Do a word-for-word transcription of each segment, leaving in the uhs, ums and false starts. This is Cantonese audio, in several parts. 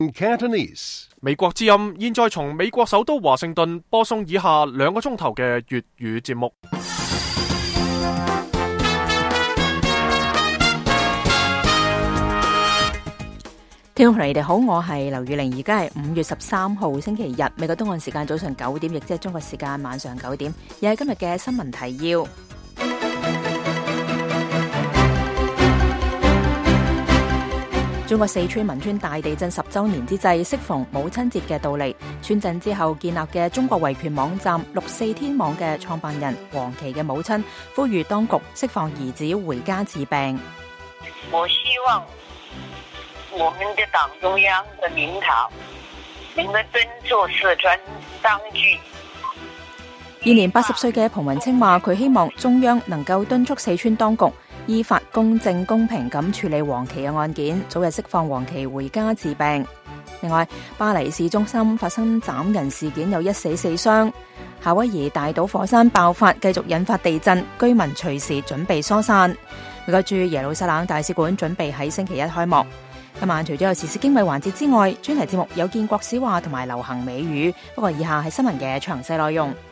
Cantonese。 美國之音現在從美國首都華盛頓播送以下兩個鐘頭嘅粵語節目。 聽眾朋友你哋好，我係劉宇玲，而家係五月十三號星期日，美國東岸時間早上九點，亦即係中國時間晚上九點，又係今日嘅新聞提要。中國四川汶川大地震十周年之際，適逢母親節嘅到嚟，村鎮之後建立嘅中國維權網站六四天網嘅創辦人黃琦嘅母親呼籲當局釋放兒子回家治病。 我希望我們的黨中央的領導能夠敦促四川當局。 現年八十歲嘅彭雲清話，佢希望中央能夠敦促四川當局依法公正公平咁處理黃琦嘅案件，早日釋放黃琦回家治病。另外，巴黎市中心發生斬人事件，有一死四傷。夏威夷大島火山爆發，繼續引發地震，居民隨時準備疏散。美國駐耶路撒冷大使館準備喺星期一開幕。今晚除咗有時事經緯環節之外，專題節目有建國史話同埋流行美語。不過以下係新聞嘅詳細內容。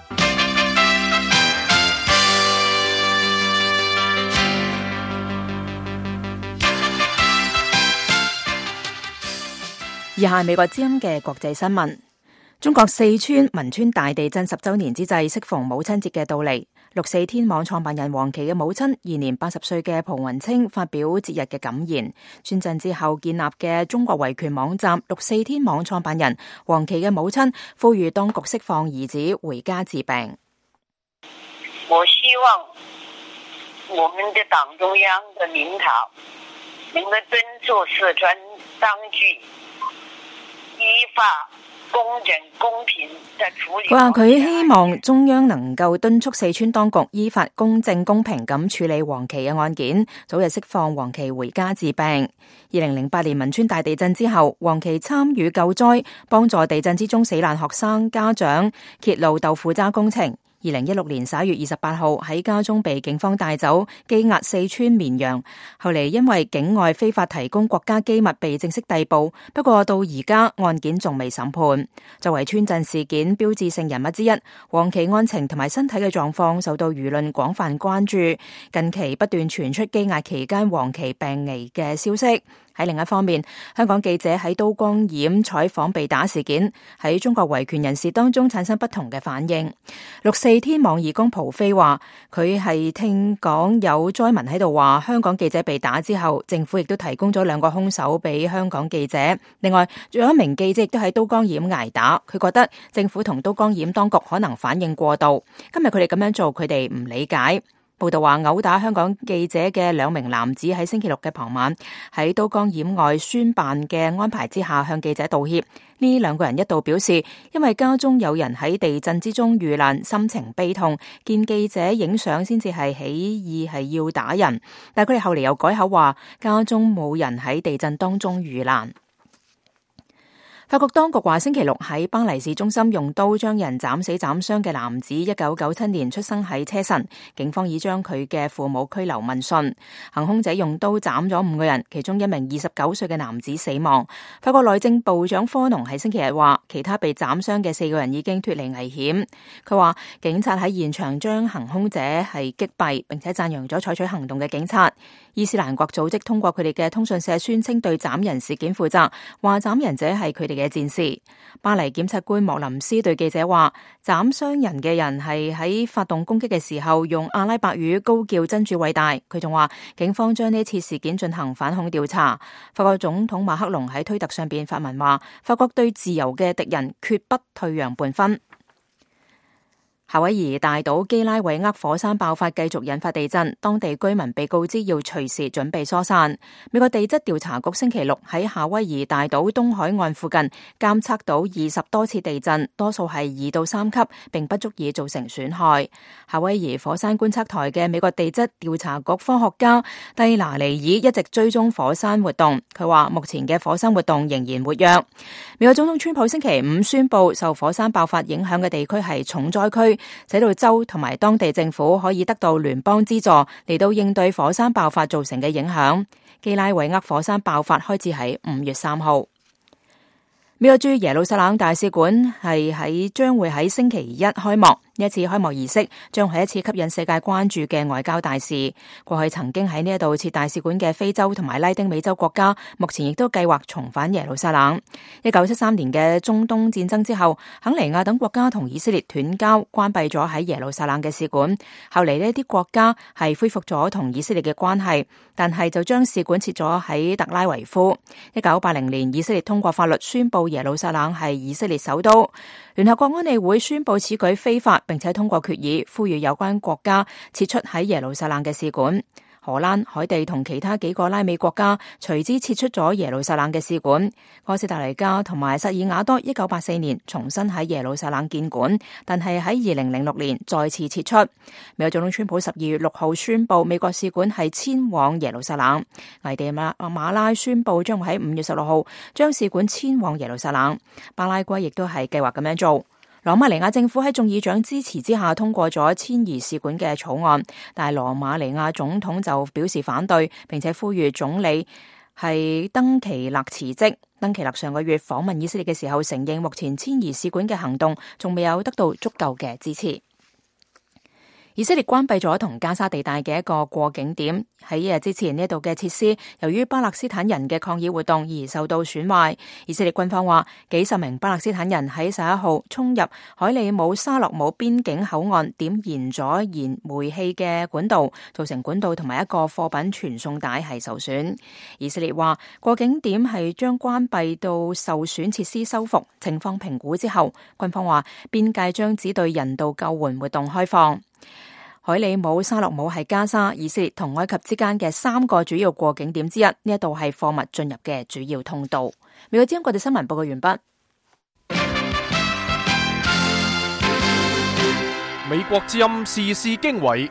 以下係美國之音嘅國際新聞。中國四川汶川大地震十周年之際，適逢母親節嘅到嚟，六四天網創辦人黃琦嘅母親現年八十歲嘅蒲雲清發表節日嘅感言。村鎮之後建立嘅中國維權網站六四天網創辦人黃琦嘅母親呼籲當局釋放兒子回家治病。 我希望我們的黨中央的領導能夠敦促四川當局依法公正公平地處理。 佢話佢希望中央能夠敦促四川當局依法公正公平咁處理黃琦嘅案件，早日釋放黃琦回家治病。二零零八年汶川大地震之後，黃琦參與救災，幫助地震之中死難學生家長揭露豆腐渣工程。二零一六年十一月二十八號喺家中被警方帶走，羈押四川綿陽。後嚟因為境外非法提供國家機密被正式逮捕，不過到而家案件仲未審判。作為村鎮事件標誌性人物之一，黃琦案情同埋身體嘅狀況受到輿論廣泛關注。近期不斷傳出羈押期間黃琦病危嘅消息。喺另一方面，香港記者喺刀光染採訪被打事件，喺中國維權人士當中產生不同嘅反應。六四天網義工蒲飛話，佢係聽講有災民喺度話，香港記者被打之後，政府亦都提供咗兩個兇手俾香港記者。另外，仲有一名記者亦都喺刀光染挨打，佢覺得政府同刀光染當局可能反應過度。今日佢哋咁樣做，佢哋唔理解。報道話，毆打香港記者嘅兩名男子喺星期六嘅傍晚喺刀光染外宣辦嘅安排之下向記者道歉。呢兩個人一度表示，因為家中有人喺地震之中遇難，心情悲痛，見記者影相先至係起意係要打人。但係佢哋後嚟又改口話，家中冇人喺地震當中遇難。法國當局話，星期六喺巴黎市中心用刀將人斬死斬傷嘅男子，一九九七年出生喺車臣，警方已將佢嘅父母拘留問訊。行兇者用刀斬咗五個人，其中一名二十九歲嘅男子死亡。法國內政部長科農喺星期日話，其他被斬傷嘅四個人已經脫離危險。佢話警察喺現場將行兇者係擊斃，並且讚揚咗採取行動嘅警察。伊斯蘭國組織通過佢哋嘅通訊社宣稱對斬人事件負責，話斬人者係佢哋嘅戰士。巴黎檢察官莫林斯對記者話，斬傷人嘅人係喺發動攻擊嘅時候用阿拉伯語高叫真主偉大。佢仲話警方將呢次事件進行反恐調查。法國總統馬克龍喺推特上邊發文話，法國對自由嘅敵人決不退讓半分。夏威夷大島基拉韋厄火山爆發，繼續引發地震，當地居民被告知要隨時準備疏散。美國地質調查局星期六喺夏威夷大島東海岸附近監測到二十多次地震，多數係二到三級，並不足以造成損害。夏威夷火山觀測台嘅美國地質調查局科學家蒂拿尼爾一直追蹤火山活動，佢話目前嘅火山活動仍然活躍。美國總統川普星期五宣布，受火山爆發影響嘅地區係重災區，使到州同埋當地政府可以得到聯邦資助嚟到應對火山爆發造成嘅影響。基拉韋厄火山爆發開始喺五月三號。 美國駐耶路撒冷大使館係喺將會喺星期一開幕，呢一次開幕儀式將係一次吸引世界關注嘅外交大事。過去曾經喺呢一度設大使館嘅非洲同埋拉丁美洲國家，目前亦都計劃重返耶路撒冷。一九七三年嘅中東戰爭之後，肯尼亞等國家同以色列斷交，關閉咗喺耶路撒冷嘅使館。後嚟呢啲國家係恢復咗同以色列嘅關係，但係就將使館設咗喺特拉維夫。一九八零年，以色列通過法律宣布耶路撒冷係以色列首都。聯合國安理會宣布此舉非法，並且通過決議，呼籲有關國家撤出喺耶路撒冷嘅使館。荷蘭、海地同其他幾個拉美國家隨之撤出咗耶路撒冷嘅使館。哥斯達黎加同埋薩爾瓦多一九八四年重新喺耶路撒冷建館，但係喺二零零六年再次撤出。美國總統川普十二月六號宣布美國使館係遷往耶路撒冷。危地馬馬拉宣布將會喺五月十六號將使館遷往耶路撒冷。巴拉圭亦都係計劃咁樣做。羅馬尼亞政府喺眾議長支持之下通過咗遷移使館嘅草案，但係羅馬尼亞總統就表示反對，並且呼籲總理係登奇勒辭職。登奇勒上個月訪問以色列嘅時候，承認目前遷移使館嘅行動仲未有得到足夠嘅支持。以色列關閉咗同加沙地帶嘅一個過境點，喺一日之前呢度嘅設施由於巴勒斯坦人嘅抗議活動而受到損壞。以色列軍方話，幾十名巴勒斯坦人喺十一號衝入海利姆沙洛姆邊境口岸，點燃咗燃煤氣嘅管道，造成管道同埋一個貨品傳送帶係受損。以色列話，過境點係將關閉到受損設施修復情況評估之後，軍方話邊界將只對人道救援活動開放。海里姆沙洛姆係加沙、以色列同埃及之間嘅三個主要過境點之一，呢一度係貨物進入嘅主要通道。美國之音國際新聞報告完畢。 美國之音時事經緯，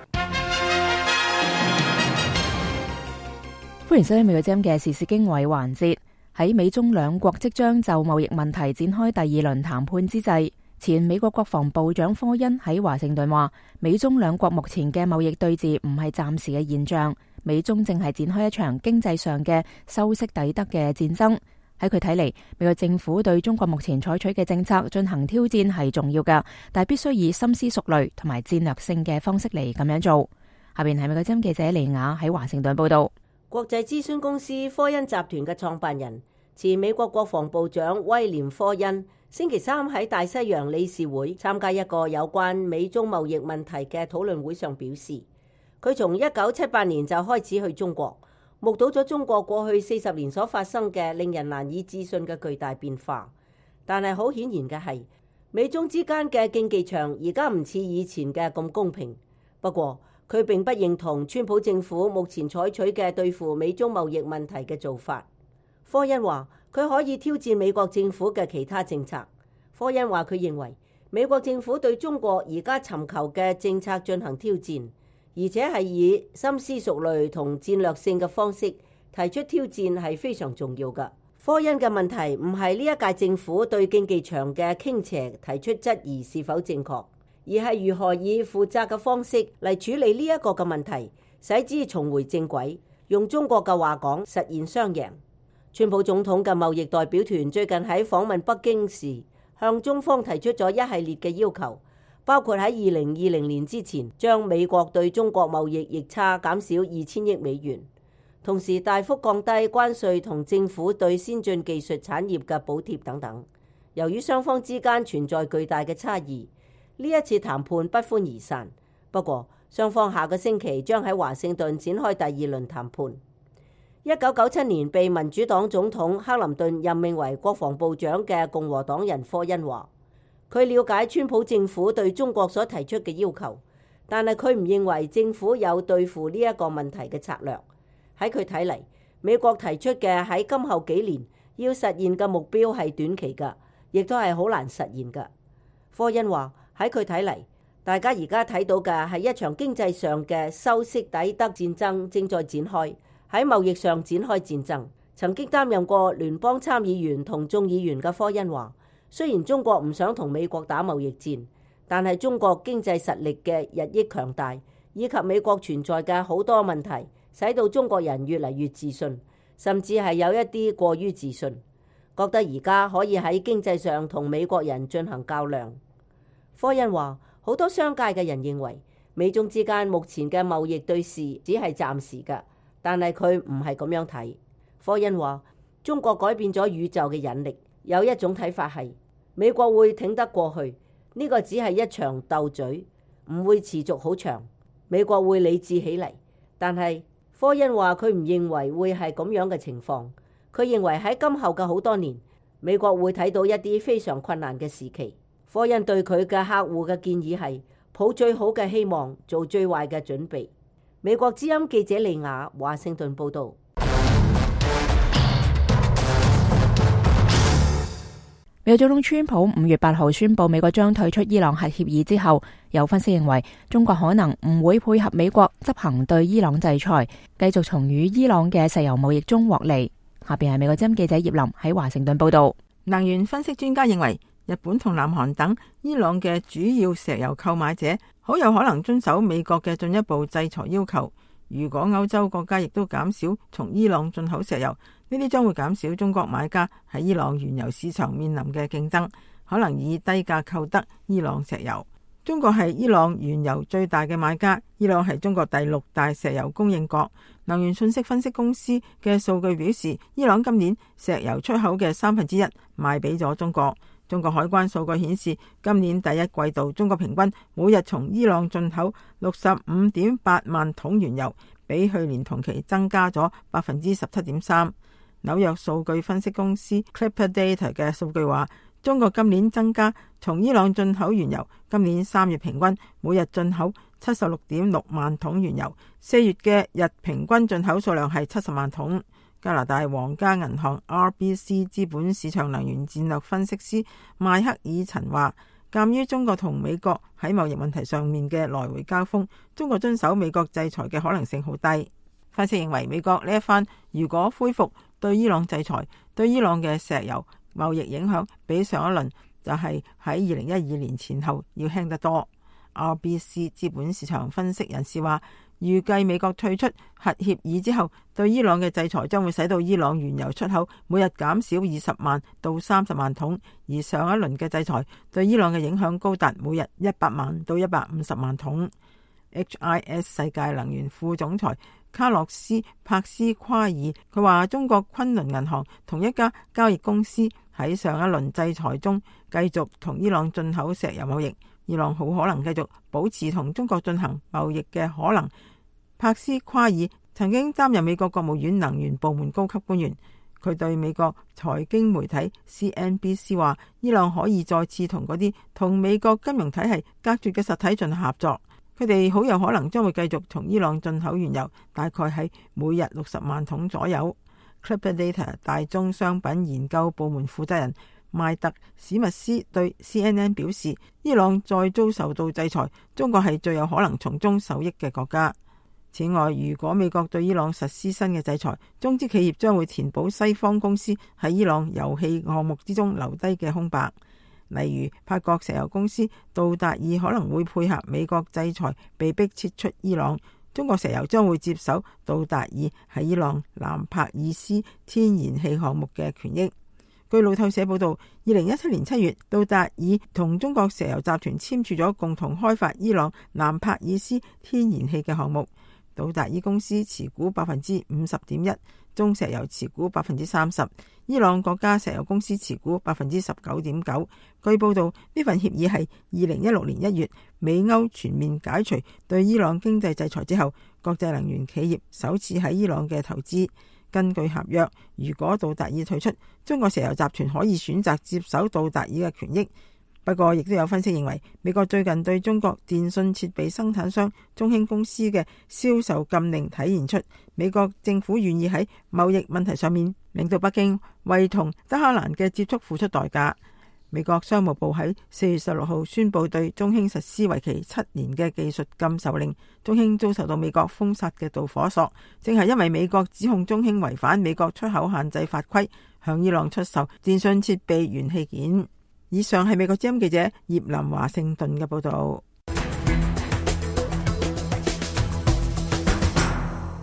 歡迎收聽美國之音嘅時事經緯環節。喺美中兩國即將就貿易問題展開第二輪談判之際，前美國國防部長科恩喺華盛頓話，美中兩國目前嘅貿易對峙唔係暫時嘅現象，美中正係展開一場經濟上嘅修昔底德嘅戰爭。喺佢睇嚟，美國政府對中國目前採取嘅政策進行挑戰係重要㗎，但係必須以深思熟慮同埋戰略性嘅方式嚟咁樣做。下邊係美國之音記者李雅喺華盛頓報道。 國際諮詢公司科恩集團嘅創辦人，前美國國防部長威廉科恩星期三喺大西洋理事會參加一個有關美中貿易問題嘅討論會上表示，佢從一九七八年就開始去中國，目睹咗中國過去四十年所發生嘅令人難以置信嘅巨大變化。但係好顯然嘅係，美中之間嘅競技場而家唔似以前嘅咁公平。不過佢並不認同川普政府目前採取嘅對付美中貿易問題嘅做法。科恩話佢可以挑戰美國政府嘅其他政策。科恩話佢認為美國政府對中國而家尋求嘅政策進行挑戰，而且係以深思熟慮同戰略性嘅方式提出挑戰係非常重要嘅。科恩嘅問題唔係呢一屆政府對競技場嘅傾斜提出質疑是否正確，而係如何以負責嘅方式嚟處理呢一個嘅問題，使之重回正軌。用中國嘅話講，實現雙贏。川普總統嘅貿易代表團最近喺訪問北京時，向中方提出咗一系列嘅要求，包括喺二零二零年之前將美國對中國貿易逆差減少二千億美元，同時大幅降低關稅同政府對先進技術產業嘅補貼等等。由於雙方之間存在巨大嘅差異，呢一次談判不歡而散。不過雙方下個星期將喺華盛頓展開第二輪談判。一九九七年被民主黨總統克林頓任命為國防部長嘅共和黨人科恩話，佢了解川普政府對中國所提出嘅要求，但係佢唔認為政府有對付呢一個問題嘅策略。喺佢睇嚟，美國提出嘅喺今後幾年要實現嘅目標係短期嘅，亦都係好難實現嘅。科恩話喺佢睇嚟，大家而家睇到嘅係一場經濟上嘅修昔底德戰爭正在展開。喺貿易上展開戰爭。曾經擔任過聯邦參議員同眾議員嘅科恩話，雖然中國唔想同美國打貿易戰，但係中國經濟實力嘅日益強大，以及美國存在嘅好多問題，使到中國人越嚟越自信，甚至係有一啲過於自信。 覺得而家可以喺經濟上同美國人進行較量。科恩話，好多商界嘅人認為美中之間目前嘅貿易對峙只係暫時嘅，但係佢唔係咁樣睇。科恩話，中國改變咗宇宙嘅引力，有一種睇法係美國會挺得過去，呢個只係一場鬥嘴，唔會持續好長，美國會理智起嚟。但係科恩話佢唔認為會係咁樣嘅情況，佢認為喺今後嘅好多年，美國會睇到一啲非常困難嘅時期。科恩對佢嘅客戶嘅建議係抱最好嘅希望，做最壞嘅準備。美國之音記者利亞華盛頓報道。 美國總統川普五月八號宣布美國將退出伊朗核協議之後，有分析認為中國可能唔會配合美國執行對伊朗制裁，繼續從與伊朗嘅石油貿易中獲利。下邊係美國之音記者葉林喺華盛頓報道。 能源分析專家認為，日本同南韓等伊朗嘅主要石油購買者好有可能遵守美國嘅進一步制裁要求。如果歐洲國家亦都減少從伊朗進口石油，呢啲將會減少中國買家喺伊朗原油市場面臨嘅競爭，可能以低價購得伊朗石油。中國係伊朗原油最大嘅買家，伊朗係中國第六大石油供應國。能源信息分析公司嘅數據表示，伊朗今年石油出口嘅三分之一賣俾咗中國。中國海關數據顯示，今年第一季度中國平均每日從伊朗進口六十五點八萬桶原油，比去年同期增加咗百分之十七點三。紐約數據分析公司 Clipper Data 嘅數據話，中國今年增加從伊朗進口原油，今年三月平均每日進口七十六點六萬桶原油，四月嘅日平均進口數量係七十萬桶。加拿大皇家銀行 R B C 資本市場能源戰略分析師邁克爾陳話，鑒於中國同美國喺貿易問題上面嘅來回交鋒，中國遵守美國制裁嘅可能性好低。分析認為，美國呢一番如果恢復對伊朗制裁，對伊朗嘅石油貿易影響比上一輪就係喺二零一二年前後要輕得多。R B C 資本市場分析人士話，預計美國退出核協議之後，對伊朗嘅制裁將會使到伊朗原油出口每日減少二十萬到三十萬桶，而上一輪嘅制裁對伊朗嘅影響高達每日一百萬到一百五十萬桶。H I S 世界能源副總裁卡洛斯帕斯夸爾佢話，中國昆侖銀行同一家交易公司喺上一輪制裁中繼續同伊朗進口石油貿易，伊朗好可能繼續保持同中國進行貿易嘅可能。帕斯夸爾曾經擔任美國國務院能源部門高級官員，佢對美國財經媒體 C N B C 話，伊朗可以再次同嗰啲同美國金融體系隔絕嘅實體進行合作，佢哋好有可能將會繼續從伊朗進口原油，大概喺每日六十萬桶左右。Clipper Data 大宗商品研究部門負責人邁特史密斯對 C N N 表示，伊朗再遭受到制裁，中國係最有可能從中受益嘅國家。此外，如果美國對伊朗實施新嘅制裁，中資企業將會填補西方公司喺伊朗油氣項目之中留低嘅空白。例如，法國石油公司道達爾可能會配合美國制裁，被迫撤出伊朗。中國石油將會接手道達爾喺伊朗南帕爾斯天然氣項目嘅權益。據路透社報道，二零一七年七月，道達爾同中國石油集團簽署咗共同開發伊朗南帕爾斯天然氣嘅項目。道達爾公司持股百分之五十點一，中石油持股百分之三十，伊朗國家石油公司持股百分之十九點九。據報道，呢份協議係二零一六年一月美歐全面解除對伊朗經濟制裁之後，國際能源企業首次喺伊朗嘅投資。根據合約，如果道達爾退出，中國石油集團可以選擇接手道達爾嘅權益。不過，亦都有分析認為，美國最近對中國電信設備生產商中興公司嘅銷售禁令體現出美國政府願意喺貿易問題上面令到北京為同德黑蘭嘅接觸付出代價。美國商務部喺四月十六號宣布對中興實施為期七年嘅技術禁售令，中興遭受到美國封殺嘅導火索，正係因為美國指控中興違反美國出口限制法規，向伊朗出售電信設備元器件。以上係美國之音記者葉林華盛頓嘅報道。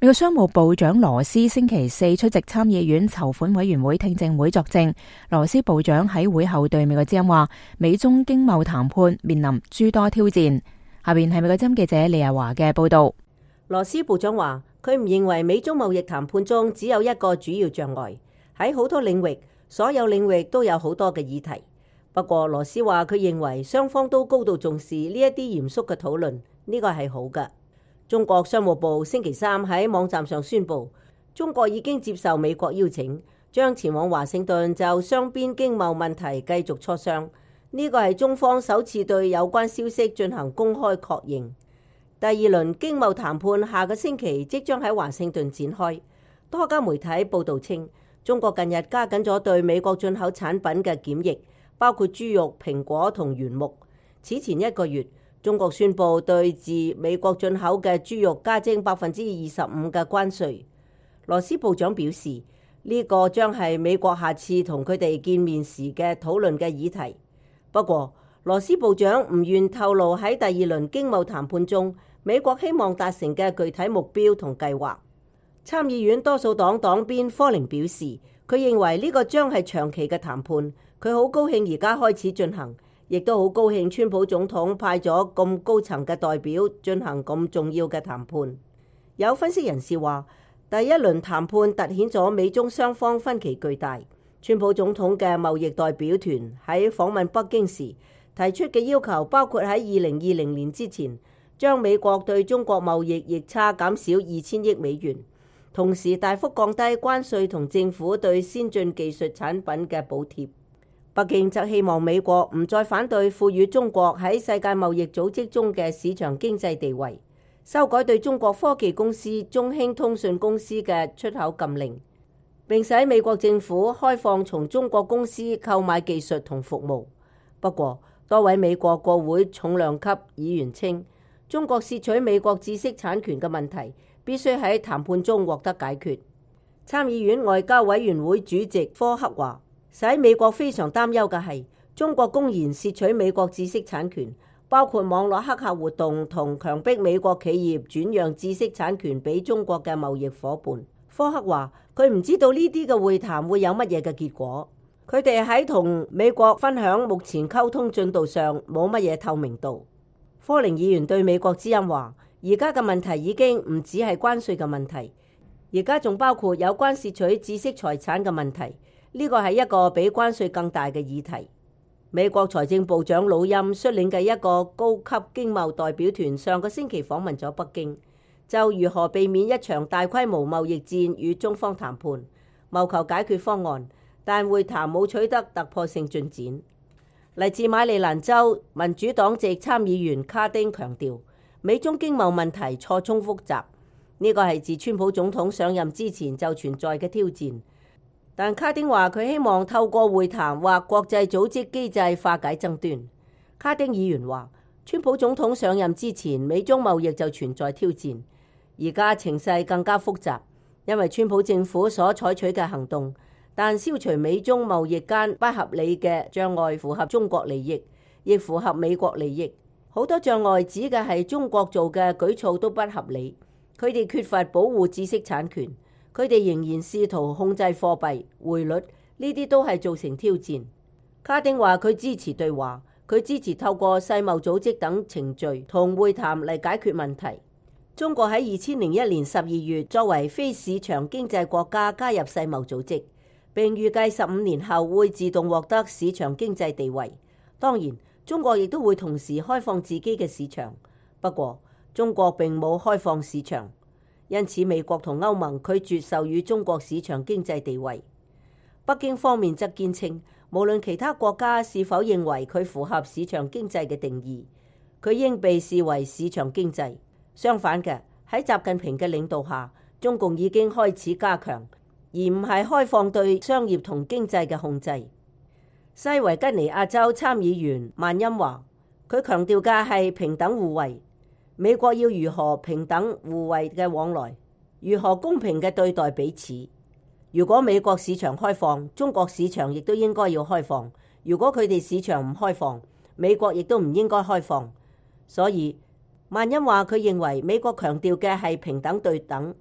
美國商務部長羅斯星期四出席參議院籌款委員會聽證會作證。羅斯部長喺會後對美國之音話，美中經貿談判面臨諸多挑戰。下邊係美國之音記者李亞華嘅報道。 羅斯部長話，佢唔認為美中貿易談判中只有一個主要障礙，喺好多領域，所有領域都有好多嘅議題。不過羅斯話，佢認為雙方都高度重視呢一啲嚴肅嘅討論，呢個係好嘅。中國商務部星期三喺網站上宣布，中國已經接受美國邀請，將前往華盛頓就雙邊經貿問題繼續磋商。呢個係中方首次對有關消息進行公開確認。第二輪經貿談判下個星期即將喺華盛頓展開。多家媒體報道稱，中國近日加緊咗對美國進口產品嘅檢疫，包括豬肉、蘋果同原木。此前一個月，中國宣布對自美國進口嘅豬肉加徵百分之二十五嘅關稅。羅斯部長表示，呢個將係美國下次同佢哋見面時嘅討論嘅議題。不過，羅斯部長唔願透露喺第二輪經貿談判中美國希望達成嘅具體目標同計劃。參議院多數黨黨鞭科寧表示，佢認為呢個將係長期嘅談判，佢好高興而家開始進行。亦都好高興，川普總統派咗咁高層嘅代表進行咁重要嘅談判。有分析人士話，第一輪談判凸顯咗美中雙方分歧巨大。川普總統嘅貿易代表團喺訪問北京時提出嘅要求，包括喺二零二零年之前將美國對中國貿易逆差減少二千億美元，同時大幅降低關稅同政府對先進技術產品嘅補貼。北京則希望美國唔再反對賦予中國喺世界貿易組織中嘅市場經濟地位，修改對中國科技公司中興通訊公司嘅出口禁令，並使美國政府開放從中國公司購買技術同服務。不過，多位美國國會重量級議員稱，中國竊取美國知識產權嘅問題必須喺談判中獲得解決。參議院外交委員會主席科克話，使美國非常擔憂嘅係中國公然竊取美國知識產權，包括網絡黑客活動同強迫美國企業轉讓知識產權俾中國嘅貿易夥伴。科克話，佢唔知道呢啲嘅會談會有乜嘢嘅結果，佢哋喺同美國分享目前溝通進度上冇乜嘢透明度。科寧議員對美國之音話，而家嘅問題已經唔只係關稅嘅問題，而家仲包括有關竊取知識財產嘅問題。呢個係一個比關稅更大嘅議題。美國財政部長魯欽率領嘅一個高級經貿代表團上個星期訪問咗北京，就如何避免一場大規模貿易戰與中方談判，謀求解決方案，但會談冇取得突破性進展。嚟自馬里蘭州民主黨籍參議員卡丁強調，美中經貿問題錯綜複雜，呢個係自川普總統上任之前就存在嘅挑戰。但卡丁話佢希望透過會談或國際組織機制化解爭端。卡丁議員話，川普總統上任之前，美中貿易就存在挑戰，而家情勢更加複雜，因為川普政府所採取嘅行動，但消除美中貿易間不合理嘅障礙符合中國利益，亦符合美國利益。好多障礙指嘅係中國做嘅舉措都不合理，佢哋缺乏保護知識產權。佢哋仍然試圖控制貨幣匯率，呢啲都係造成挑戰。卡丁話佢支持對話，佢支持透過世貿組織等程序同會談嚟解決問題。中國喺二千零一年十二月作為非市場經濟國家加入世貿組織，並預計十五年後會自動獲得市場經濟地位。當然，中國亦都會同時開放自己嘅市場。不過，中國並冇開放市場。因此，美國同歐盟拒絕授予中國市場經濟地位。北京方面則堅稱，無論其他國家是否認為佢符合市場經濟嘅定義，佢應被視為市場經濟。相反嘅，喺習近平嘅領導下，中共已經開始加強，而唔係開放對商業同經濟嘅控制。西維吉尼亞州參議員曼欽話，佢強調嘅係平等互惠。美國要如何平等互惠嘅往來，如何公平嘅對待彼此。如果美國市場開放，中國市場亦都應該要開放。如果佢哋市場唔開放，美國亦都唔應該開放。所以曼欽話佢認為美國強調嘅係平等對等，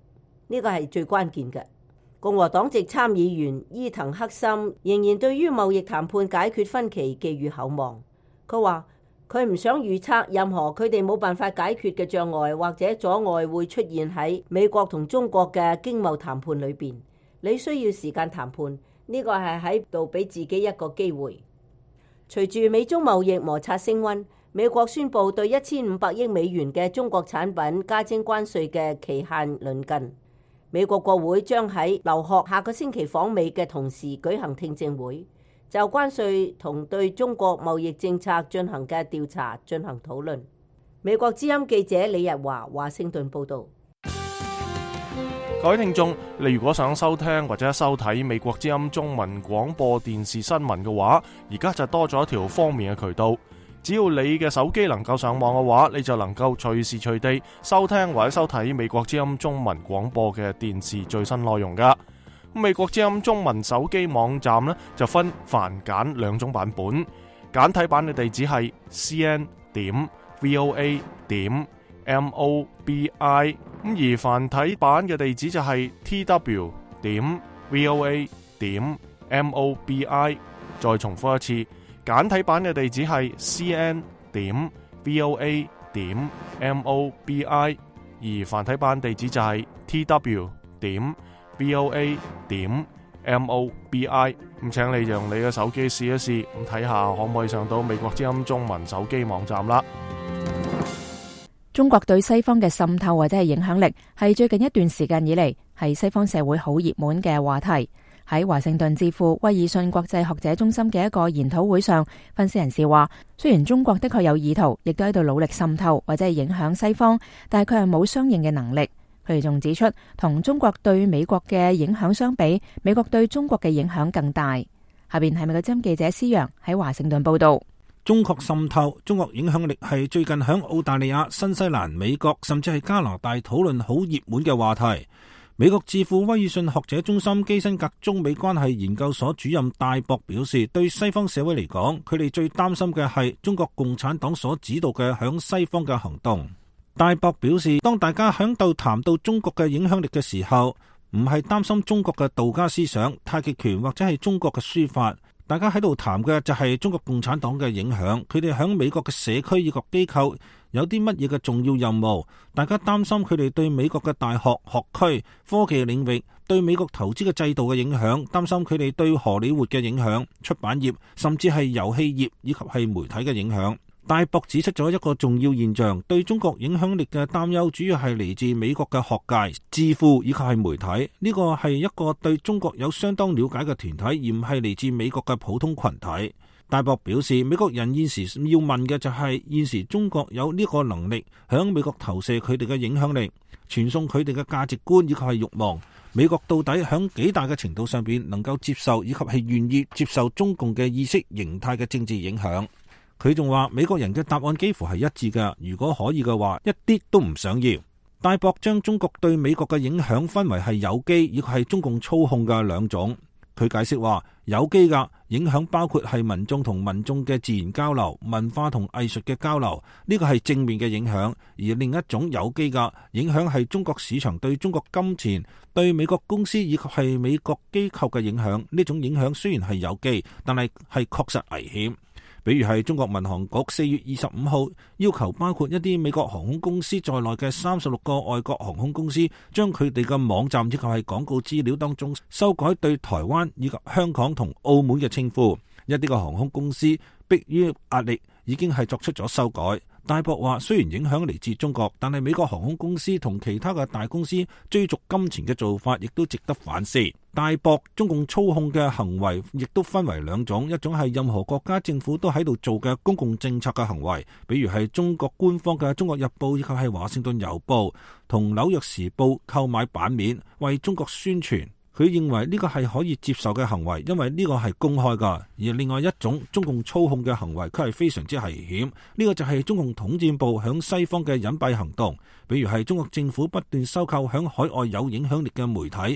呢個係最關鍵嘅。共和黨籍參議員伊藤克森仍然對於貿易談判解決分歧寄予厚望。佢話佢唔想預測任何佢哋冇辦法解決嘅障礙或者阻礙會出現喺美國同中國嘅經貿談判裏邊。你需要時間談判，呢個係喺度俾自己一個機會。隨住美中貿易摩擦升溫，美國宣布對一千五百億美元嘅中國產品加徵關稅嘅期限臨近。美國國會將喺劉鶴下個星期訪美嘅同時舉行聽證會，就關稅同對中國貿易政策進行嘅調查進行討論。美國之音記者李日華華盛頓報道。 各位聽眾，你如果想收聽或者收睇美國之音中文廣播電視新聞嘅話，而家就多咗一條方便嘅渠道。只要你嘅手機能夠上網嘅話，你就能夠隨時隨地收聽或者收睇美國之音中文廣播嘅電視最新內容噶。美國之音中文手機網站呢，就分繁簡兩種版本，簡體版嘅地址係 c n 點 v o a 點 m o b i， 咁而繁體版嘅地址就係 t w 點 v o a 點 m o b i。 再重複一次，簡體版嘅地址係 c n 點 v o a 點 m o b i， 而繁體版地址就係 t w 點 v o a 點 m o b i。 咁請你用你嘅手機試一試，咁睇下可唔可以上到美國之音中文手機網站啦。 中國對西方嘅滲透或者係影響力係最近一段時間以嚟係西方社會好熱門嘅話題。喺華盛頓智庫威爾遜國際學者中心嘅一個研討會上，分析人士話，雖然中國的確有意圖，亦都喺度努力滲透或者係影響西方，但係佢係冇相應嘅能力。佢哋仲指出，同中國對美國嘅影響相比，美國對中國嘅影響更大。下邊係美國之音記者施洋喺華盛頓報道。 中國滲透、中國影響力係最近響澳大利亞、新西蘭、美國甚至係加拿大討論好熱門嘅話題。美國智庫威爾遜學者中心基辛格中美關係研究所主任戴博表示，對西方社會嚟講，佢哋最擔心嘅係中國共產黨所指導嘅響西方嘅行動。戴博表示，當大家響度談到中國嘅影響力嘅時候，唔係擔心中國嘅道家思想、太極拳或者係中國嘅書法。大家喺度談嘅就係中國共產黨嘅影響，佢哋響美國嘅社區以及機構有啲乜嘢嘅重要任務。大家擔心佢哋對美國嘅大學、學區、科技領域、對美國投資嘅制度嘅影響，擔心佢哋對荷里活嘅影響、出版業甚至係遊戲業以及係媒體嘅影響。戴博指出咗一個重要現象，對中國影響力嘅擔憂主要係嚟自美國嘅學界、智庫以及係媒體。呢個係一個對中國有相當了解嘅團體，而唔係嚟自美國嘅普通群體。戴博表示，美國人現時要問嘅就係，現時中國有呢個能力響美國投射佢哋嘅影響力，傳送佢哋嘅價值觀以及係慾望。美國到底響幾大嘅程度上邊能夠接受以及係願意接受中共嘅意識形態嘅政治影響？佢仲話，美國人嘅答案幾乎係一致嘅，如果可以嘅話，一啲都唔想要。戴博將中國對美國嘅影響分為係有機以及係中共操控嘅兩種。佢解釋話，有機嘅影響包括係民眾同民眾嘅自然交流、文化同藝術嘅交流，呢個係正面嘅影響；而另一種有機嘅影響係中國市場對中國金錢、對美國公司以及係美國機構嘅影響。呢種影響雖然係有機，但係係確實危險。比如係中國民航局四月二十五號要求包括一啲美國航空公司在內嘅三十六個外國航空公司，將佢哋嘅網站以及係廣告資料當中修改對台灣以及香港同澳門嘅稱呼。一啲嘅航空公司迫於壓力已經係作出咗修改。戴博話，雖然影響嚟自中國，但係美國航空公司同其他嘅大公司追逐金錢嘅做法亦都值得反思。戴博中共操控嘅行為亦都分為兩種，一種係任何國家政府都喺度做嘅公共政策嘅行為，比如係中國官方嘅《中國日報》以及係《華盛頓郵報》同《紐約時報》購買版面為中國宣傳。佢認為呢個係可以接受嘅行為，因為呢個係公開㗎。而另外一種中共操控嘅行為，佢係非常之危險。呢個就係中共統戰部響西方嘅隱蔽行動，比如係中國政府不斷收購響海外有影響力嘅媒體，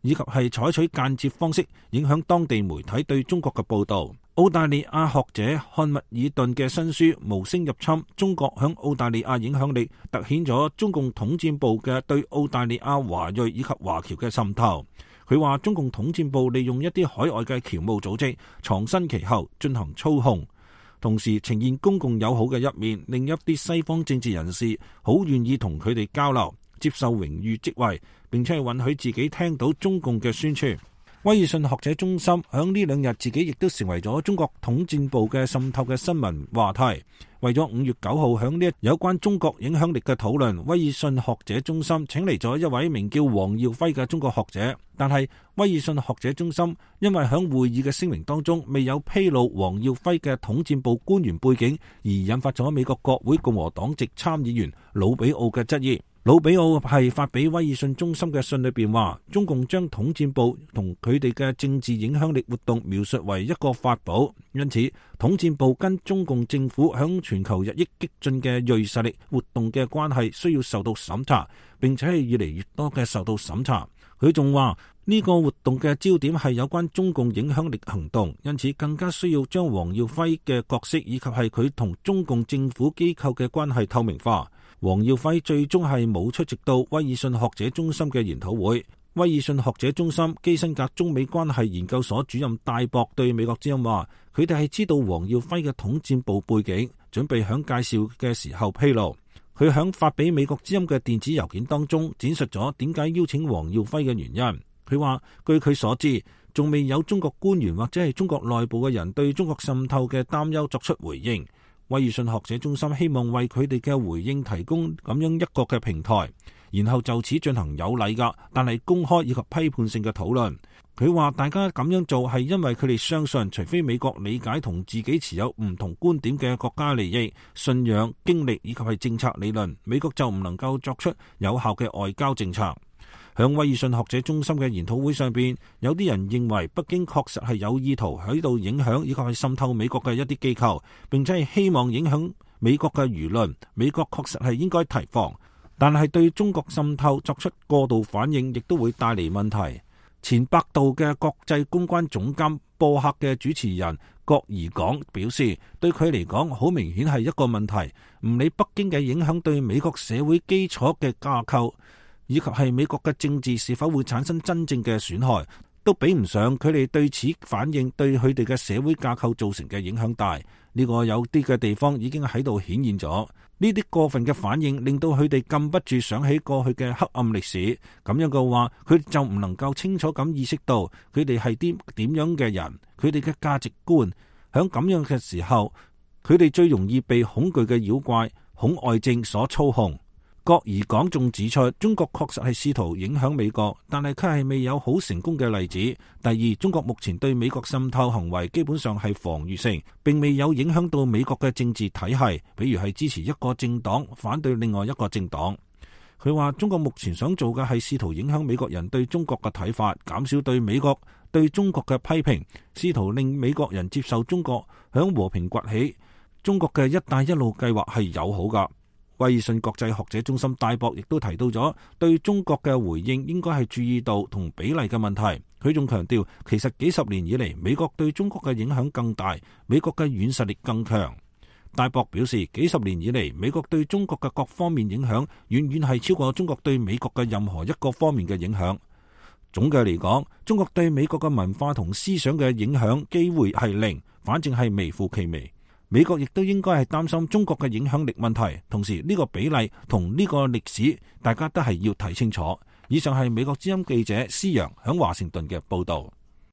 以及係採取間接方式影響當地媒體對中國嘅報導。澳大利亞學者漢密爾頓嘅新書《無聲入侵：中國響澳大利亞影響力》突顯咗中共統戰部嘅對澳大利亞華裔以及華僑嘅滲透。佢話中共統戰部利用一啲海外嘅僑務組織藏身其後進行操控，同時呈現公共友好嘅一面，令一啲西方政治人士好願意同佢哋交流，接受榮譽職位，並且係允許自己聽到中共嘅宣傳。威爾遜學者中心響呢兩日自己亦都成為咗中國統戰部嘅滲透嘅新聞話題。為咗五月九號響呢有關中國影響力嘅討論，威爾遜學者中心請嚟咗一位名叫黃耀輝嘅中國學者，但係威爾遜學者中心因為響會議嘅聲明當中未有披露黃耀輝嘅統戰部官員背景，而引發咗美國國會共和黨籍參議員魯比奧嘅質疑。魯比奧係發俾威爾遜中心嘅信裏邊話，中共將統戰部同佢哋嘅政治影響力活動描述為一個法寶，因此統戰部跟中共政府響全球日益激進嘅銳實力活動嘅關係需要受到審查，並且係越嚟越多嘅受到審查。佢仲話呢個活動嘅焦點係有關中共影響力行動，因此更加需要將黃耀輝嘅角色以及係佢同中共政府機構嘅關係透明化。黃耀輝最終係冇出席到威爾遜學者中心嘅研討會。威爾遜學者中心基辛格中美關係研究所主任戴博對美國之音話，佢哋係知道黃耀輝嘅統戰部背景，準備響介紹嘅時候披露。佢響發俾美國之音嘅電子郵件當中展述咗點解邀請黃耀輝嘅原因。佢話據佢所知，仲未有中國官員或者係中國內部嘅人對中國滲透嘅擔憂作出回應。威爾遜學者中心希望為佢哋嘅回應提供咁樣一個嘅平台，然後就此進行有禮噶，但係公開以及批判性嘅討論。佢話大家咁樣做係因為佢哋相信，除非美國理解同自己持有唔同觀點嘅國家利益、信仰、經歷以及係政策理論，美國就唔能夠作出有效嘅外交政策。響威爾遜學者中心嘅研討會上邊，有啲人認為北京確實係有意圖喺度影響以及係滲透美國嘅一啲機構，並且係希望影響美國嘅輿論。美國確實係應該提防，但係對中國滲透作出過度反應，亦都會帶嚟問題。前百度嘅國際公關總監播客嘅主持人郭怡港表示，對佢嚟講好明顯係一個問題，唔理北京嘅影響對美國社會基礎嘅架構，以及係美國嘅政治是否會產生真正嘅損害，都比唔上佢哋對此反應對佢哋嘅社會架構造成嘅影響大。呢個有啲嘅地方已經喺度顯現咗，呢啲過分嘅反應令到佢哋禁不住想起過去嘅黑暗歷史。咁樣嘅話，佢哋就唔能夠清楚咁意識到佢哋係啲點樣嘅人，佢哋嘅價值觀。響咁樣嘅時候，佢哋最容易被恐懼嘅妖怪恐愛症所操控。郭怡港仲指出，中國確實係試圖影響美國，但係佢係未有好成功嘅例子。第二，中國目前對美國滲透行為基本上係防禦性，並未有影響到美國嘅政治體系，比如係支持一個政黨反對另外一個政黨。佢話中國目前想做嘅係試圖影響美國人對中國嘅睇法，減少對美國對中國嘅批評，試圖令美國人接受中國響和平崛起。中國嘅一帶一路計劃係友好噶。威爾遜國際學者中心戴博亦都提到咗對中國嘅回應應該係注意到同比例嘅問題。佢仲強調，其實幾十年以嚟，美國對中國嘅影響更大，美國嘅軟實力更強。戴博表示，幾十年以嚟，美國對中國嘅各方面影響遠遠係超過中國對美國嘅任何一個方面嘅影響。總嘅嚟講，中國對美國嘅文化同思想嘅影響機會係零，反正係微乎其微。美國亦都應該係擔心中國嘅影響力問題，同時呢個比例同呢個歷史，大家都係要睇清楚。以上係美國之音記者施洋響華盛頓嘅報道。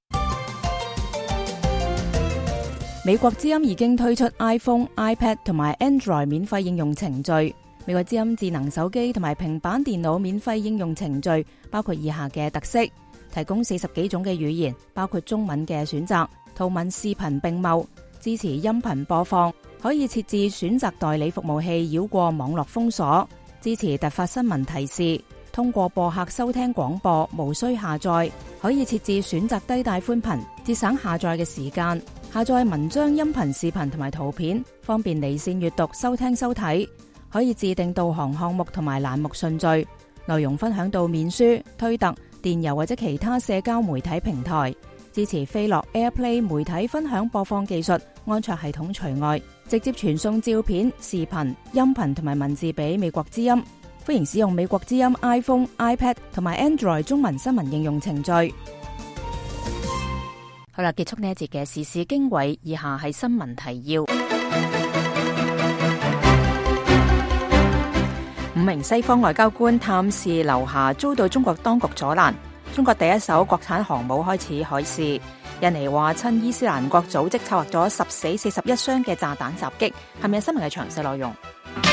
美國之音已經推出 iPhone、iPad 同埋 Android 免費應用程序。美國之音智能手機同埋平板電腦免費應用程序包括以下嘅特色：提供四十幾種嘅語言，包括中文嘅選擇，圖文視頻並茂。支持音頻播放，可以設置選擇代理服務器繞過網絡封鎖，支持突發新聞提示，通過播客收聽廣播，無需下載，可以設置選擇低帶寬頻，節省下載嘅時間，下載文章、音頻、視頻同埋圖片，方便離線閱讀、收聽收睇，可以自定導航項目同埋欄目順序，內容分享到面書、推特、 電郵或者其他社交媒體平台。支持飛樂 AirPlay 媒體分享播放技術，安卓系統除外，直接傳送照片、視頻、音頻同埋文字俾美國之音。歡迎使用美國之音 iPhone、iPad 同埋 Android 中文新聞應用程序。好啦，結束呢一節嘅時事經緯，以下係新聞提要。五名西方外交官探視劉霞遭到中國當局阻攔。中國第一艘國產航母開始海試。印尼話親伊斯蘭國組織策劃咗十死四十一傷嘅炸彈襲擊。係咪有新聞嘅詳細內容？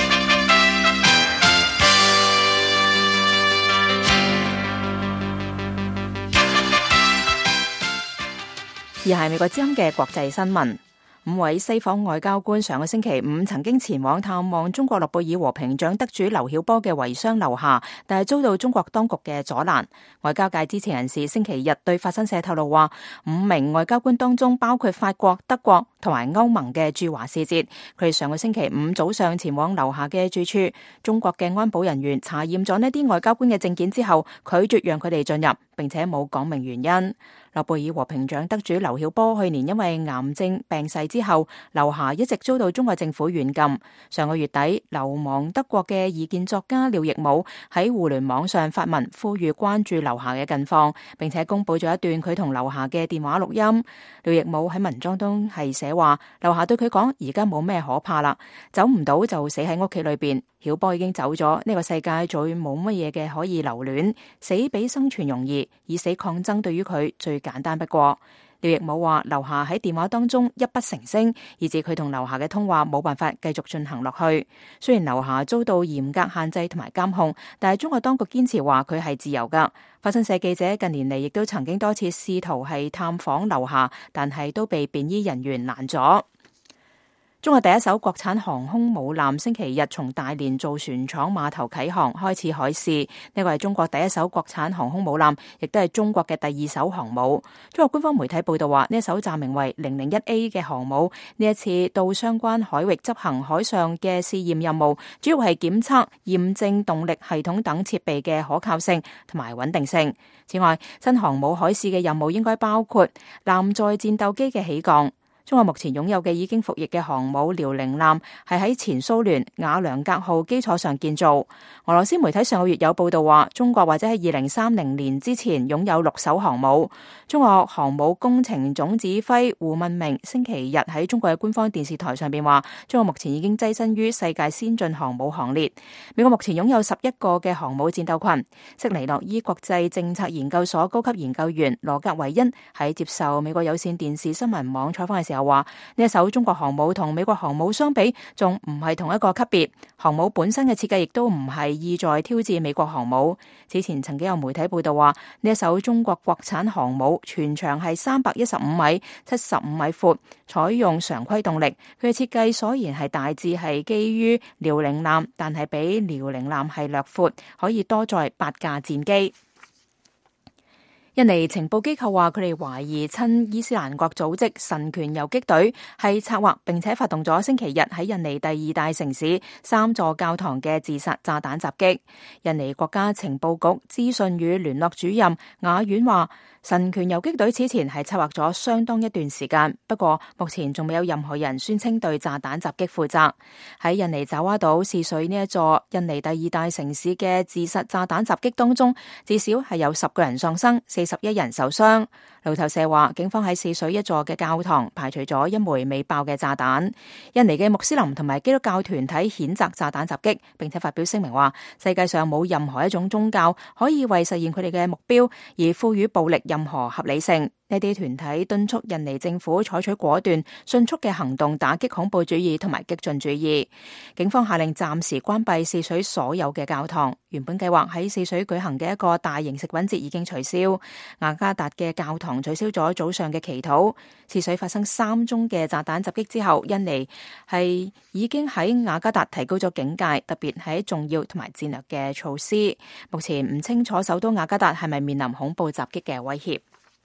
而係美國之音嘅國際新聞。五位西方外交官上個星期五曾經前往探望中國諾貝爾和平獎得主劉曉波嘅遺孀劉霞，但係遭到中國當局嘅阻攔。外交界知情人士星期日對法新社透露話，五名外交官當中包括法國、德國同埋歐盟嘅駐華使節，佢哋上個星期五早上前往劉霞嘅住處。中國嘅安保人員查驗咗呢啲外交官嘅證件之後，拒絕讓佢哋進入，並且冇講明原因。諾貝爾和平獎得主劉曉波去年因為癌症病逝之後，劉霞一直遭到中國政府軟禁。上個月底，流亡德國嘅異見作家廖亦武喺互聯網上發文呼籲關注劉霞嘅近況，並且公布咗一段佢同劉霞嘅電話錄音。廖亦武喺文章中係寫話，劉霞對佢講：而家冇咩可怕啦，走唔到就死喺屋企裏邊。曉波已經走咗，呢個世界再冇乜嘢嘅可以留戀，死比生存容易，以死抗爭對於佢最簡單不過。廖亦武話，劉霞喺電話當中泣不成聲，以致佢同劉霞嘅通話冇辦法繼續進行落去。雖然劉霞遭到嚴格限制同埋監控，但係中國當局堅持話佢係自由噶。法新社記者近年嚟亦都曾經多次試圖係探訪劉霞，但係都被便衣人員攔咗。中國第一艘國產航空母艦星期日從大連造船廠碼頭啟航，開始海試。呢個係中國第一艘國產航空母艦，亦都係中國嘅第二艘航母。中國官方媒體報道話，呢一艘暫名為零零一 A 嘅航母，呢一次到相關海域執行海上嘅試驗任務，主要係檢測、驗證動力系統等設備嘅可靠性同埋穩定性。此外，新航母海試嘅任務應該包括艦載戰鬥機嘅起降。中國目前擁有嘅已經服役嘅航母遼寧艦係喺前蘇聯瓦良格號基礎上建造。俄羅斯媒體上個月有報道話，中國或者喺二零三零年之前擁有六艘航母。中國航母工程總指揮胡問明星期日喺中國嘅官方電視台上邊話，中國目前已經躋身於世界先進航母行列。美國目前擁有十一個嘅航母戰鬥群。悉尼諾伊國際政策研究所高級研究員羅格維恩喺接受美國有線電視新聞網採訪嘅時候話，呢一艘中國航母同美國航母相比，仲唔係同一個級別。航母本身嘅設計亦都唔係意在挑戰美國航母。此前曾經有媒體報道話，呢一艘中國國產航母全長係三百一十五米、七十五米闊，採用常規動力。佢嘅設計雖然係大致係基於遼寧艦，但係比遼寧艦係略闊，可以多載八架戰機。印尼情報機構話，佢哋懷疑親伊斯蘭國組織神權游擊隊係策劃並且發動咗星期日喺印尼第二大城市三座教堂嘅自殺炸彈襲擊。印尼國家情報局資訊與聯絡主任雅婉話，神權游擊隊此前係策劃咗相當一段時間，不過目前仲未有任何人宣稱對炸彈襲擊負責。喺印尼爪哇島泗水呢一座印尼第二大城市嘅自殺炸彈襲擊當中，至少係有十個人喪生，四十一人受傷。路透社話，警方喺泗水一座嘅教堂排除咗一枚未爆嘅炸彈。印尼嘅穆斯林同埋基督教團體譴責炸彈襲擊，並且發表聲明話，世界上冇任何一種宗教可以為實現佢哋嘅目標而賦予暴力任何合理性。呢啲團體敦促印尼政府採取果斷、迅速嘅行動，打擊恐怖主義同埋激進主義。警方下令暫時關閉泗水所有嘅教堂。原本計劃喺泗水舉行嘅一個大型食品節已經取消。雅加達嘅教堂取消咗早上嘅祈禱。泗水發生三宗嘅炸彈襲擊之後，印尼係已經喺雅加達提高咗警戒，特別係重要同埋戰略嘅措施。目前唔清楚首都雅加達係咪面臨恐怖襲擊嘅威脅。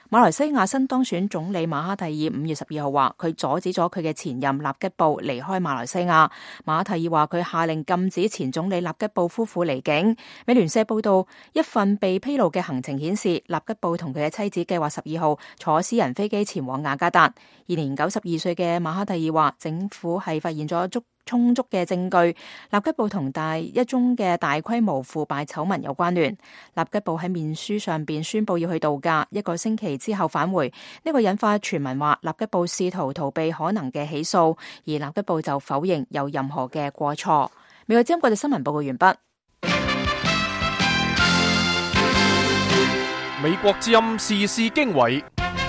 馬來西亞新當選總理馬哈蒂爾五月十二號話，佢阻止咗佢嘅前任納吉布離開馬來西亞。馬哈蒂爾話佢下令禁止前總理納吉布夫婦離境。美聯社報道，一份被披露嘅行程顯示，納吉布同佢嘅妻子計劃十二號坐私人飛機前往雅加達。現年九十二歲嘅馬哈蒂爾話，政府係發現咗足充足嘅證據，納吉布同大一宗嘅大規模腐敗醜聞有關聯。納吉布喺面書上邊宣布要去度假，一個星期之後返回，呢個引發傳聞話納吉布試圖逃避可能嘅起訴，而納吉布就否認有任何嘅過錯。美國之音國際新聞報告完畢。 美國之音時事經緯，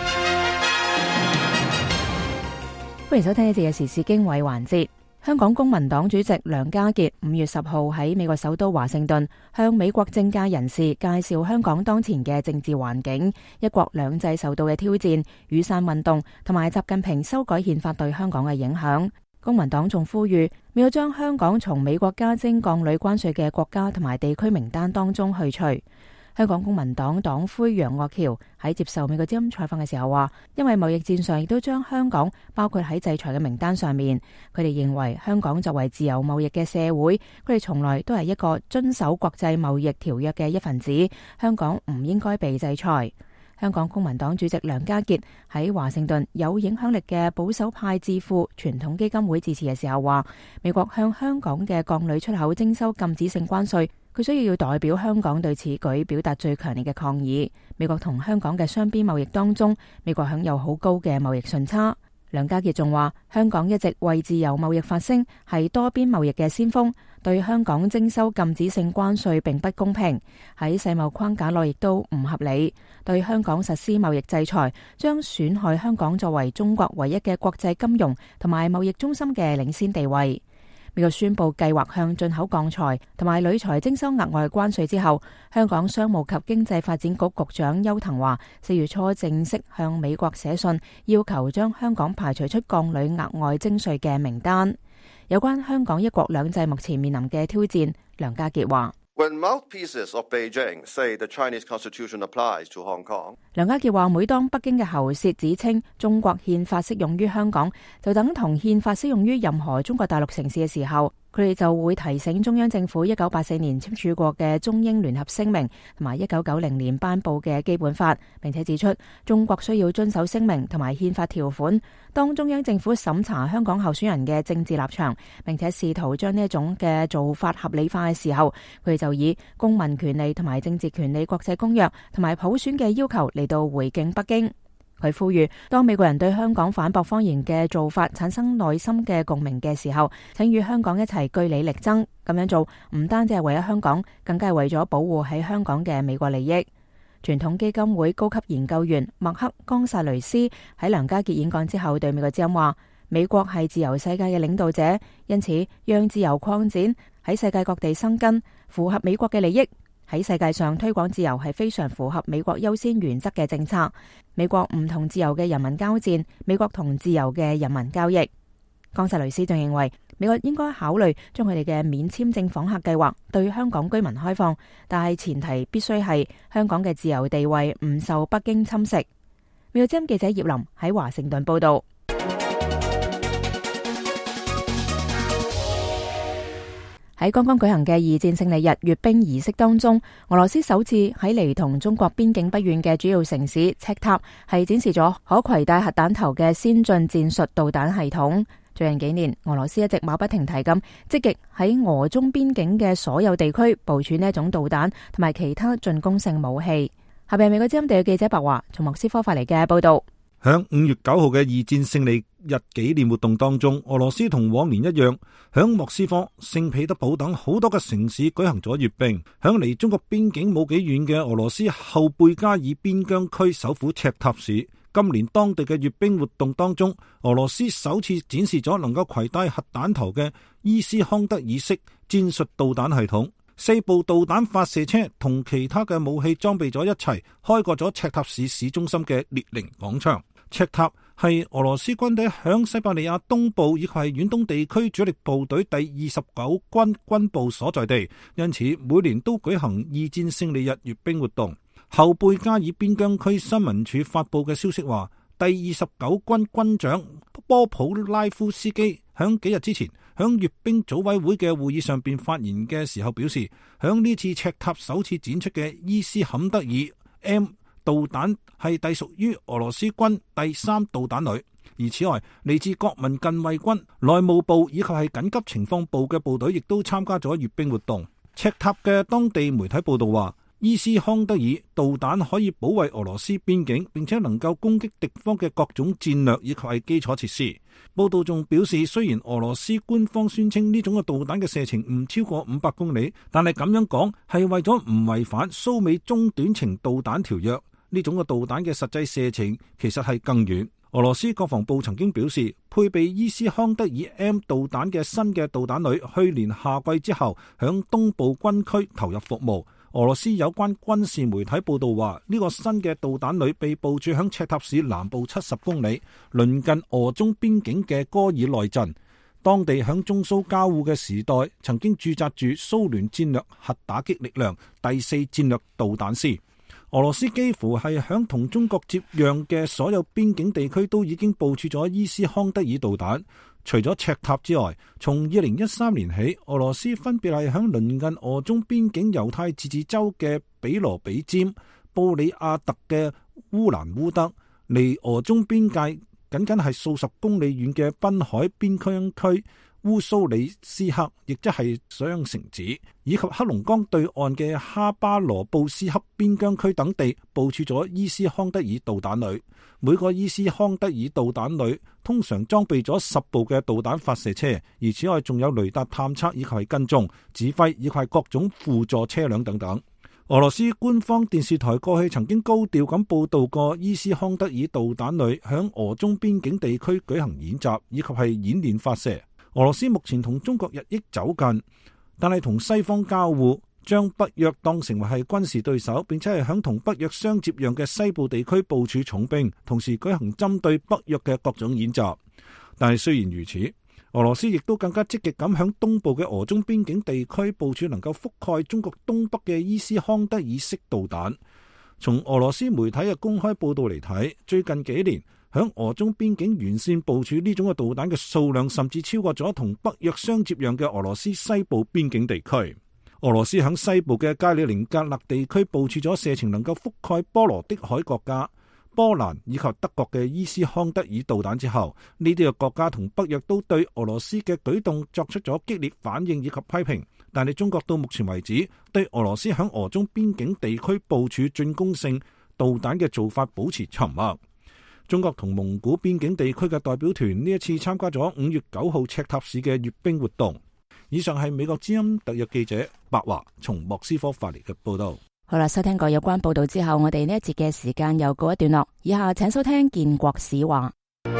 歡迎收聽呢節嘅時事經緯環節。香港公民黨主席梁家傑五月十號喺美國首都華盛頓向美國政界人士介紹香港當前嘅政治環境、一國兩制受到嘅挑戰、雨傘運動同埋習近平修改憲法對香港嘅影響。公民黨仲呼籲要將香港從美國加徵鋼鋁關稅嘅國家同埋地區名單當中去除。香港公民黨黨魁楊岳橋喺接受美國之音採訪嘅時候話，因為貿易戰上亦都將香港包括喺制裁嘅名單上面。佢哋認為香港作為自由貿易嘅社會，佢哋從來都係一個遵守國際貿易條約嘅一份子，香港唔應該被制裁。香港公民黨主席梁家傑喺華盛頓有影響力嘅保守派智庫傳統基金會致辭嘅時候話，美國向香港嘅鋼鋁出口徵收禁止性關稅，佢需要要代表香港對此舉表達最強烈嘅抗議。美國同香港嘅雙邊貿易當中，美國享有好高嘅貿易順差。梁家傑仲話，香港一直為自由貿易發聲，係多邊貿易嘅先鋒，對香港徵收禁止性關稅並不公平，喺世貿框架內亦都唔合理，對香港實施貿易制裁，將損害香港作為中國唯一嘅國際金融同埋貿易中心嘅領先地位。美國宣布計劃向進口鋼材同埋鋁材徵收額外關稅之後，香港商務及經濟發展局局長邱騰華四月初正式向美國寫信，要求將香港排除出鋼鋁額外徵稅嘅名單。有關香港一國兩制目前面臨嘅挑戰，梁家傑話 ：When mouthpieces of Beijing say the Chinese Constitution applies to Hong Kong， 梁家傑話，每當北京嘅喉舌指稱中國憲法適用於香港，就等同憲法適用於任何中國大陸城市嘅時候，佢哋就會提醒中央政府一九八四年簽署過嘅中英聯合聲明同埋一九九零年頒布嘅基本法，並且指出中國需要遵守聲明同埋憲法條款。當中央政府審查香港候選人嘅政治立場，並且試圖將呢一種嘅做法合理化嘅時候，佢哋就以公民權利同埋政治權利國際公約同埋普選嘅要求嚟到回敬北京。佢呼籲，當美國人對香港反駁謊言嘅做法產生內心嘅共鳴嘅時候，請與香港一齊據理力爭。咁樣做唔單止係為咗香港，更加係為咗保護喺香港嘅美國利益。傳統基金會高級研究員麥克岡薩雷斯喺梁家傑演講之後對美國之音話：美國係自由世界嘅領導者，因此讓自由擴展喺世界各地生根，符合美國嘅利益。喺世界上推廣自由係非常符合美國優先原則嘅政策。美國唔同自由嘅人民交戰，美國同自由嘅人民交易。岡薩雷斯仲認為，美國應該考慮將佢哋嘅免簽證訪客計劃對香港居民開放，但係前提必須係香港嘅自由地位唔受北京侵蝕。美國之音記者葉林喺華盛頓報道。喺剛剛舉行嘅二戰勝利日閱兵儀式當中，俄羅斯首次喺離同中國邊境不遠嘅主要城市赤塔係展示咗可攜帶核彈頭嘅先進戰術導彈系統。最近幾年，俄羅斯一直馬不停蹄咁積極喺俄中邊境嘅所有地區部署呢一種導彈同埋其他進攻性武器。下邊係美國之音地嘅記者白華從莫斯科發嚟嘅報道。 響五月九號嘅二戰勝利日紀念活動當中，俄羅斯同往年一樣，響莫斯科、聖彼得堡等好多嘅城市舉行咗閱兵。響離中國邊境冇幾遠嘅俄羅斯後貝加爾邊疆區首府赤塔市，今年當地嘅閱兵活動當中，俄羅斯首次展示咗能夠攜帶核彈頭嘅伊斯康德爾式戰術導彈系統。四部導彈發射車同其他嘅武器裝備咗一齊，開過咗赤塔市市中心嘅列寧廣場。赤塔係俄羅斯軍隊響西伯利亞東部以及係遠東地區主力部隊第二十九軍軍部所在地，因此每年都舉行二戰勝利日閱兵活動。 後貝加爾邊疆區新聞處發佈嘅消息話，第二十九軍軍長波普拉夫斯基響幾日之前響閱兵組委會嘅會議上邊發言嘅時候表示，響呢次赤塔首次展出嘅伊斯坎德爾 M 導彈係隸屬於俄羅斯軍第三導彈旅。而此外，嚟自國民近衛軍、內務部以及係緊急情況部嘅部隊亦都參加咗閱兵活動。赤塔嘅當地媒體報道話，伊斯康德爾導彈可以保衛俄羅斯邊境，並且能夠攻擊敵方嘅各種戰略以及係基礎設施。報道仲表示，雖然俄羅斯官方宣稱呢種嘅導彈嘅射程唔超過五百公里，但係咁樣講係為咗唔違反蘇美中短程導彈條約。呢種嘅導彈嘅實際射程其實係更遠。俄羅斯國防部曾經表示，配備伊斯康德爾 M 導彈嘅新嘅導彈旅去年夏季之後響東部軍區投入服務。俄羅斯有關軍事媒體報道話，呢、這個新嘅導彈旅被部署響赤塔市南部七十公里，鄰近俄中邊境嘅戈爾內鎮。當地響中蘇交互嘅時代，曾經駐紮住蘇聯戰略核打擊力量第四戰略導彈師。俄羅斯幾乎係響同中國接壤嘅所有邊境地區都已經部署咗伊斯康德爾導彈。除咗赤塔之外，從二零一三年起，俄羅斯分別係響鄰近俄中邊境猶太自治州嘅比羅比尖、布里亞特嘅烏蘭烏德，離俄中邊界僅僅係數十公里遠嘅濱海邊疆區烏蘇里斯克，亦即係雙城子，以及黑龍江對岸嘅哈巴羅布斯克邊疆區等地部署咗伊斯康德爾導彈旅。每個伊斯康德爾導彈旅通常裝備咗十部嘅導彈發射車，而此外仲有雷達探測以及係跟蹤、指揮以及係各種輔助車輛等等。俄羅斯官方電視台過去曾經高調咁報道過伊斯康德爾導彈旅響俄中邊境地區舉行演習以及係演練發射。俄羅斯目前同中國日益走近，但係同西方交互，將北約當成為係軍事對手，並且係響同北約相接壤嘅西部地區部署重兵，同時舉行針對北約嘅各種演習。但係雖然如此，俄羅斯亦都更加積極咁響東部嘅俄中邊境地區部署能夠覆蓋中國東北嘅伊斯康德爾式導彈。從俄羅斯媒體嘅公開報道嚟睇，最近幾年響俄中邊境沿線部署呢種嘅導彈嘅數量，甚至超過咗同北約相接壤嘅俄羅斯西部邊境地區。俄羅斯響西部嘅加里寧格勒地區部署咗射程能夠覆蓋波羅的海國家、波蘭以及德國嘅伊斯康德爾導彈之後，呢啲嘅國家同北約都對俄羅斯嘅舉動作出咗激烈反應以及批評。但係中國到目前為止對俄羅斯響俄中邊境地區部署進攻性導彈嘅做法保持沉默。中國同蒙古邊境地區嘅代表團呢一次參加咗五月九號赤塔市嘅閱兵活動。以上係美國之音特約記者白華從莫斯科發嚟嘅報道。 好啦，收聽過有關報道之後，我哋呢一節嘅時間又告一段落。以下請收聽建國史話。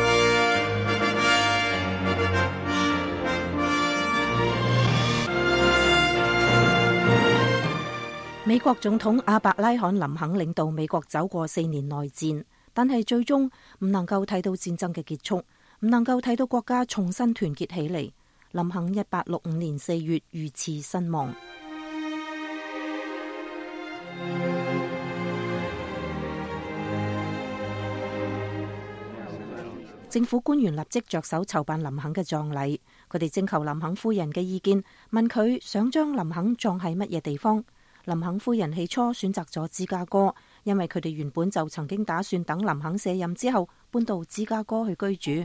美國總統亞伯拉罕林肯領導美國走過四年內戰，但係最終唔能夠睇到戰爭嘅結束，唔能夠睇到國家重新團結起嚟。林肯一八六五年四月遇刺身亡。政府官員立即着手籌辦林肯嘅葬禮，佢哋徵求林肯夫人嘅意見，問佢想將林肯葬喺乜嘢地方。林肯夫人起初選擇咗芝加哥，因為佢哋原本就曾經打算等林肯卸任之後搬到芝加哥去居住。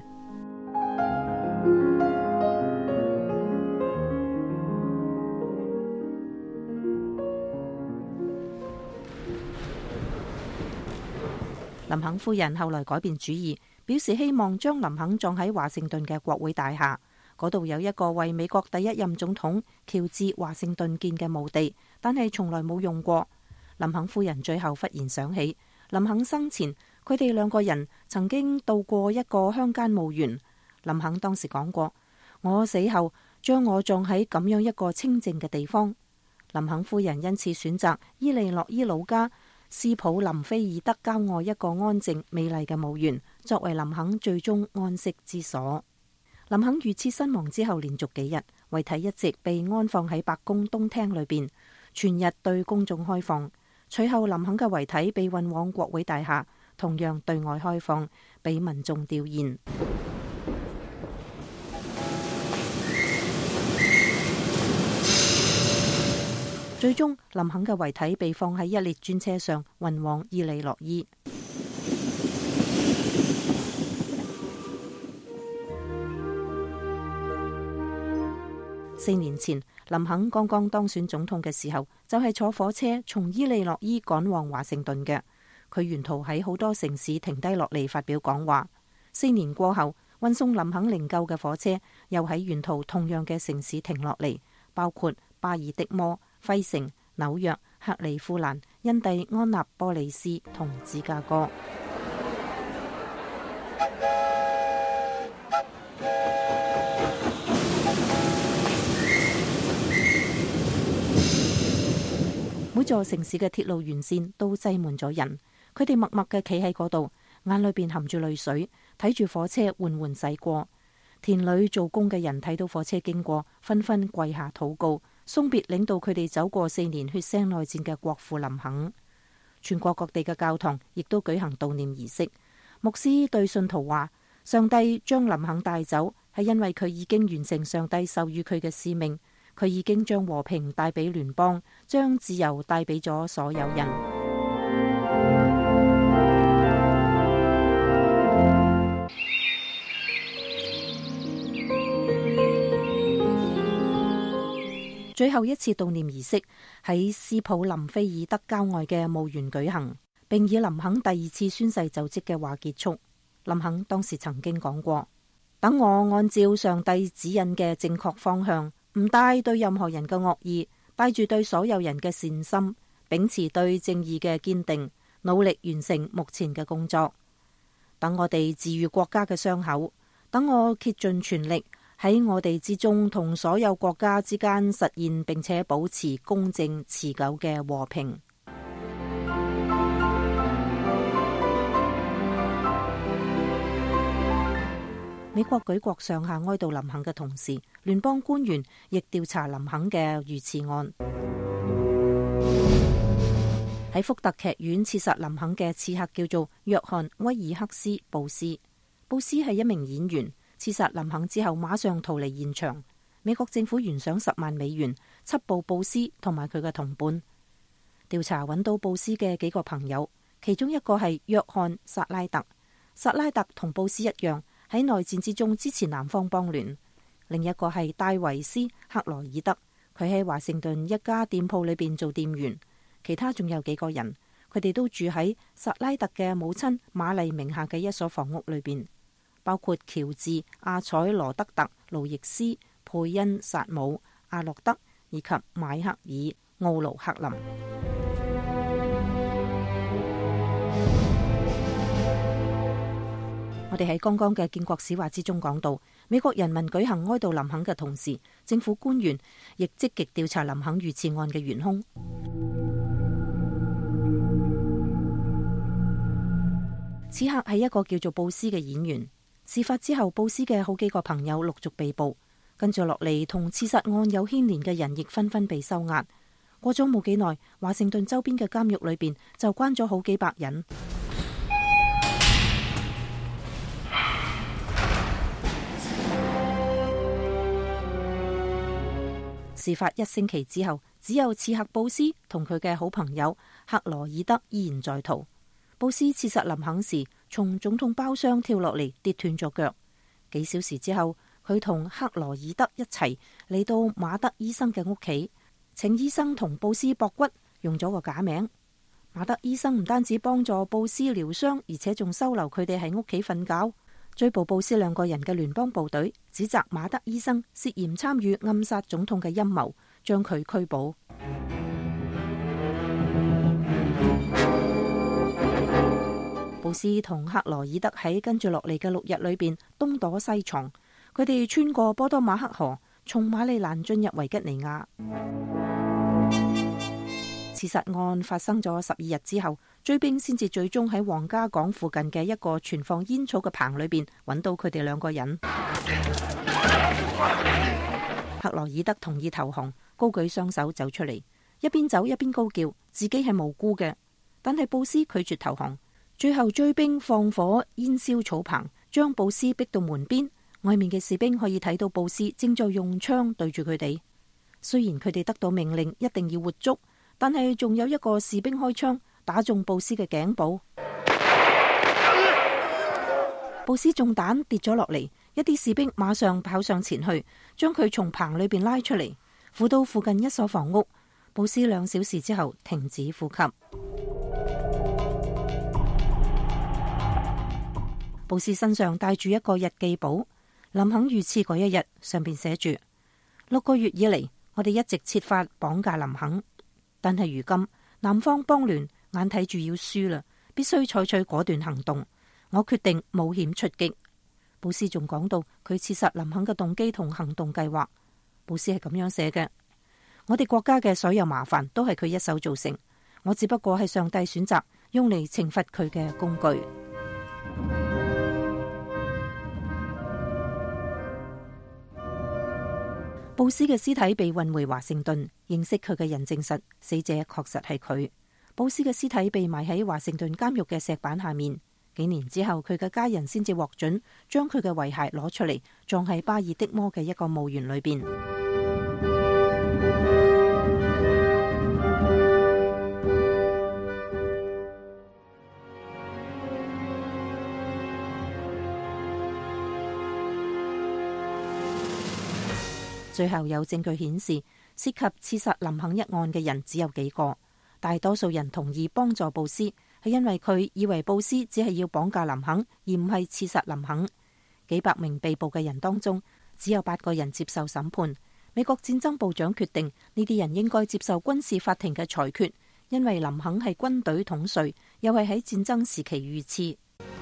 林肯夫人後來改變主意，表示希望將林肯葬喺華盛頓嘅國會大廈，嗰度有一個為美國第一任總統喬治華盛頓建嘅墓地，但係從來冇用過。林肯夫人最後忽然想起，林肯生前佢哋兩個人曾經到過一個鄉間墓園。林肯當時講過：我死後將我葬喺咁樣一個清靜嘅地方。林肯夫人因此選擇伊利諾伊老家斯普林菲爾德郊外一個安靜美麗嘅墓園，作為林肯最終安息之所。林肯遇刺身亡之後，連續幾日遺體一直被安放喺白宮東廳裏邊，全日對公眾開放。 隨後林肯嘅遺體被運往國會大廈，同樣對外開放，俾民眾弔唁。最終，林肯嘅遺體被放喺一列專車上，運往伊利諾伊。四年前，林肯剛剛當選總統嘅時候，就係坐火車從伊利諾伊趕往華盛頓嘅。佢沿途喺好多城市停低落嚟發表講話。四年過後，運送林肯靈柩嘅火車又喺沿途同樣嘅城市停落嚟，包括巴爾的摩、費城、紐約、克利夫蘭、印第安納波利斯同芝加哥。每座城市嘅鐵路沿線都擠滿咗人，佢哋默默嘅企喺嗰度，眼裏邊含住淚水，睇住火車緩緩駛過。田裏做工嘅人睇到火車經過，紛紛跪下禱告，送別領導佢哋走過四年血腥內戰嘅國父林肯。全國各地嘅教堂亦都舉行悼念儀式。牧師對信徒話：上帝將林肯帶走，係因為佢已經完成上帝授予佢嘅使命。佢已經將和平帶俾聯邦，將自由帶俾咗所有人。最後一次悼念儀式喺斯普林菲爾德郊外嘅墓園舉行，並以林肯第二次宣誓就職嘅話結束。林肯當時曾經講過：等我按照上帝指引嘅正確方向，唔帶對任何人嘅惡意，帶住對所有人嘅善心，秉持對正義嘅堅定，努力完成目前嘅工作。等我哋治癒國家嘅傷口，等我竭盡全力喺我哋之中同所有國家之間實現並且保持公正持久嘅和平。美國舉國上下哀悼林肯嘅同時，聯邦官員亦調查林肯嘅遇刺案。喺福特劇院刺殺林肯嘅刺客叫做約翰威爾克斯布斯。布斯係一名演員，刺殺林肯之後馬上逃離現場。美國政府懸賞十萬美元緝捕布斯同埋佢嘅同伴。調查揾到布斯嘅幾個朋友，其中一個係約翰薩拉特。薩拉特同布斯一樣，喺內戰之中支持南方邦聯。另一個係戴維斯克羅爾德，佢喺華盛頓一家店鋪裏邊做店員。其他仲有幾個人，佢哋都住喺薩拉特嘅母親瑪麗名下嘅一所房屋裏邊，包括喬治、阿采羅德特、路易斯、佩恩、薩姆、阿諾德以及邁克爾·奧盧克林。我哋喺剛剛嘅建國史話之中講到，美國人民舉行哀悼林肯嘅同時，政府官員亦積極調查林肯遇刺案嘅元兇。此刻係一個叫做布斯嘅演員。事發之後，布斯嘅好幾個朋友陸續被捕，跟住落嚟同刺殺案有牽連嘅人亦紛紛被收押。過咗冇幾耐，華盛頓周邊嘅監獄裏邊就關咗好幾百人。事發一星期之後，只有刺客布斯同佢嘅好朋友克羅爾德依然在逃。布斯刺殺林肯時，從總統包廂跳落嚟，跌斷咗腳。幾小時之後，佢同克羅爾德一齊嚟到馬德醫生嘅屋企，請醫生同布斯駁骨，用咗個假名。馬德醫生唔單止幫助布斯療傷，而且仲收留佢哋喺屋企瞓覺。追捕布斯兩個人嘅聯邦部隊指責馬德醫生涉嫌參與暗殺總統嘅陰謀，將佢拘捕。布斯同克羅爾德喺跟住落嚟嘅六日裏邊東躲西藏，佢哋穿過波多馬克河，從馬里蘭進入維吉尼亞。刺殺案發生咗十二日之後，追兵先至最終喺皇家港附近嘅一個存放煙草嘅棚裏邊揾到佢哋兩個人。克羅爾德同意投降，高舉雙手走出嚟。 一邊走一邊高叫自己係無辜嘅。但係布斯拒絕投降，最後追兵放火煙燒草棚，將布斯逼到門邊。外面嘅士兵可以睇到布斯正在用槍對住佢哋。雖然佢哋得到命令一定要活捉，但係仲有一個士兵開槍打中布斯嘅頸部，布斯中彈跌咗落嚟。一啲士兵馬上跑上前去，將佢從棚裏邊拉出嚟，扶到附近一所房屋。布斯兩小時之後停止呼吸。布斯身上帶住一個日記簿，林肯遇刺嗰一日，上邊寫住：六個月以嚟，我哋一直設法綁架林肯，但係如今南方邦聯眼睇住要輸啦，必須採取果斷行動。我決定冒險出擊。布斯仲講到佢刺殺林肯嘅動機同行動計劃。布斯係咁樣寫嘅：我哋國家嘅所有麻煩都係佢一手造成，我只不過係上帝選擇用嚟懲罰佢嘅工具。布斯嘅屍體被運回華盛頓，認識佢嘅人證實死者確實係佢。布斯嘅屍體被埋喺華盛頓監獄嘅石板下面。幾年之後，佢嘅家人先至獲准將佢嘅遺骸攞出嚟，葬喺巴爾的摩嘅一個墓園裏邊。最後有證據顯示，涉及刺殺林肯一案嘅人只有幾個，大多數人同意幫助布斯，係因為佢以為布斯只係要綁架林肯，而唔係刺殺林肯。幾百名被捕嘅人當中，只有八個人接受審判。美國戰爭部長決定呢啲人應該接受軍事法庭嘅裁決，因為林肯係軍隊統帥，又係喺戰爭時期遇刺。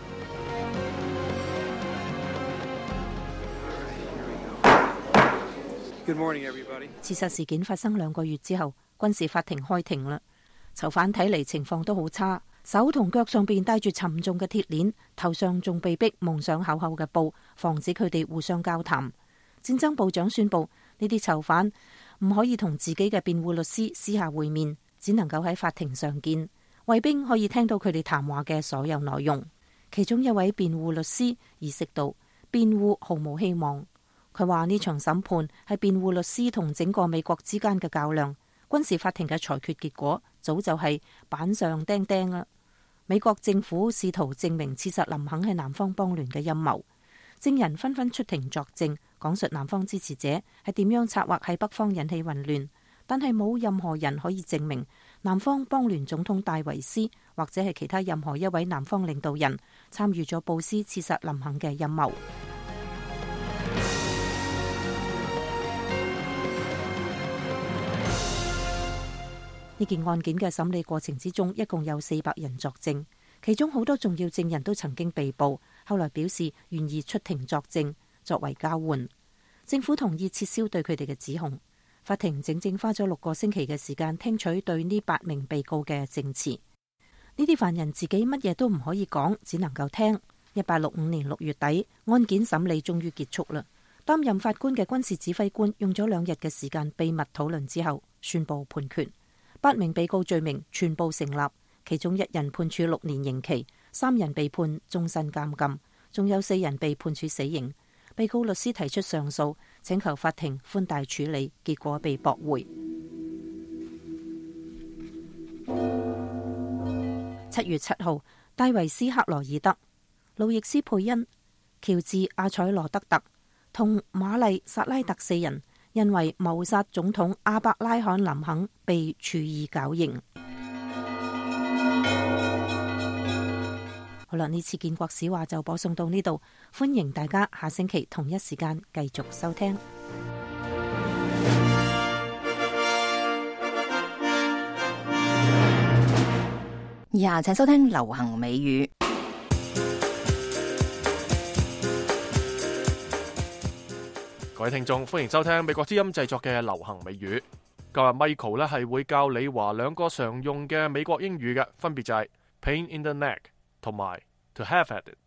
Good morning, everybody. 刺殺事件發生兩個月之後，軍事法庭開庭啦。囚犯睇嚟情況都好差，手同腳上邊帶住沉重嘅鐵鏈，頭上仲被逼蒙上厚厚嘅布，防止佢哋互相交談。戰爭部長宣布，呢啲囚犯唔可以同自己嘅辯護律師私下會面，只能夠喺法庭上見。衛兵可以聽到佢哋談話嘅所有內容。其中一位辯護律師意識到辯護毫無希望。佢話呢場審判係辯護律師同整個美國之間嘅較量。軍事法庭嘅裁決結果早就係板上釘釘啦。美國政府試圖證明刺殺林肯係南方邦聯嘅陰謀，證人紛紛出庭作證，講述南方支持者係點樣策劃喺北方引起混亂，但係冇任何人可以證明南方邦聯總統戴維斯或者係其他任何一位南方領導人參與咗布斯刺殺林肯嘅陰謀。呢件案件嘅審理過程之中，一共有四百人作證，其中好多重要證人都曾經被捕，後來表示願意出庭作證作為交換。政府同意撤銷對佢哋嘅指控。法庭整整花咗六個星期嘅時間聽取對呢八名被告嘅證詞。呢啲犯人自己乜嘢都唔可以講，只能夠聽。一八六五年六月底，案件審理終於結束啦。擔任法官嘅軍事指揮官用咗兩日嘅時間秘密討論之後，宣布判決。八名被告罪名全部成立，其中一人判處六年刑期，三人被判終身監禁，仲有四人被判處死刑。被告律師提出上訴，請求法庭寬大處理，結果被駁回。七月七號，戴維斯克羅爾德、路易斯佩恩、喬治阿采羅德特同瑪麗薩拉特四人因為謀殺總統阿伯拉罕林肯被處以絞刑。好啦，呢次建國史話就播送到呢度，歡迎大家下星期同一時間繼續收聽。 以下請收聽流行美語。 各位聽眾，歡迎收聽美國之音製作嘅流行美語。今日 Michael 咧係會教你話兩個常用嘅美國英語嘅，分別就係 pain in the neck 同埋 to have at it。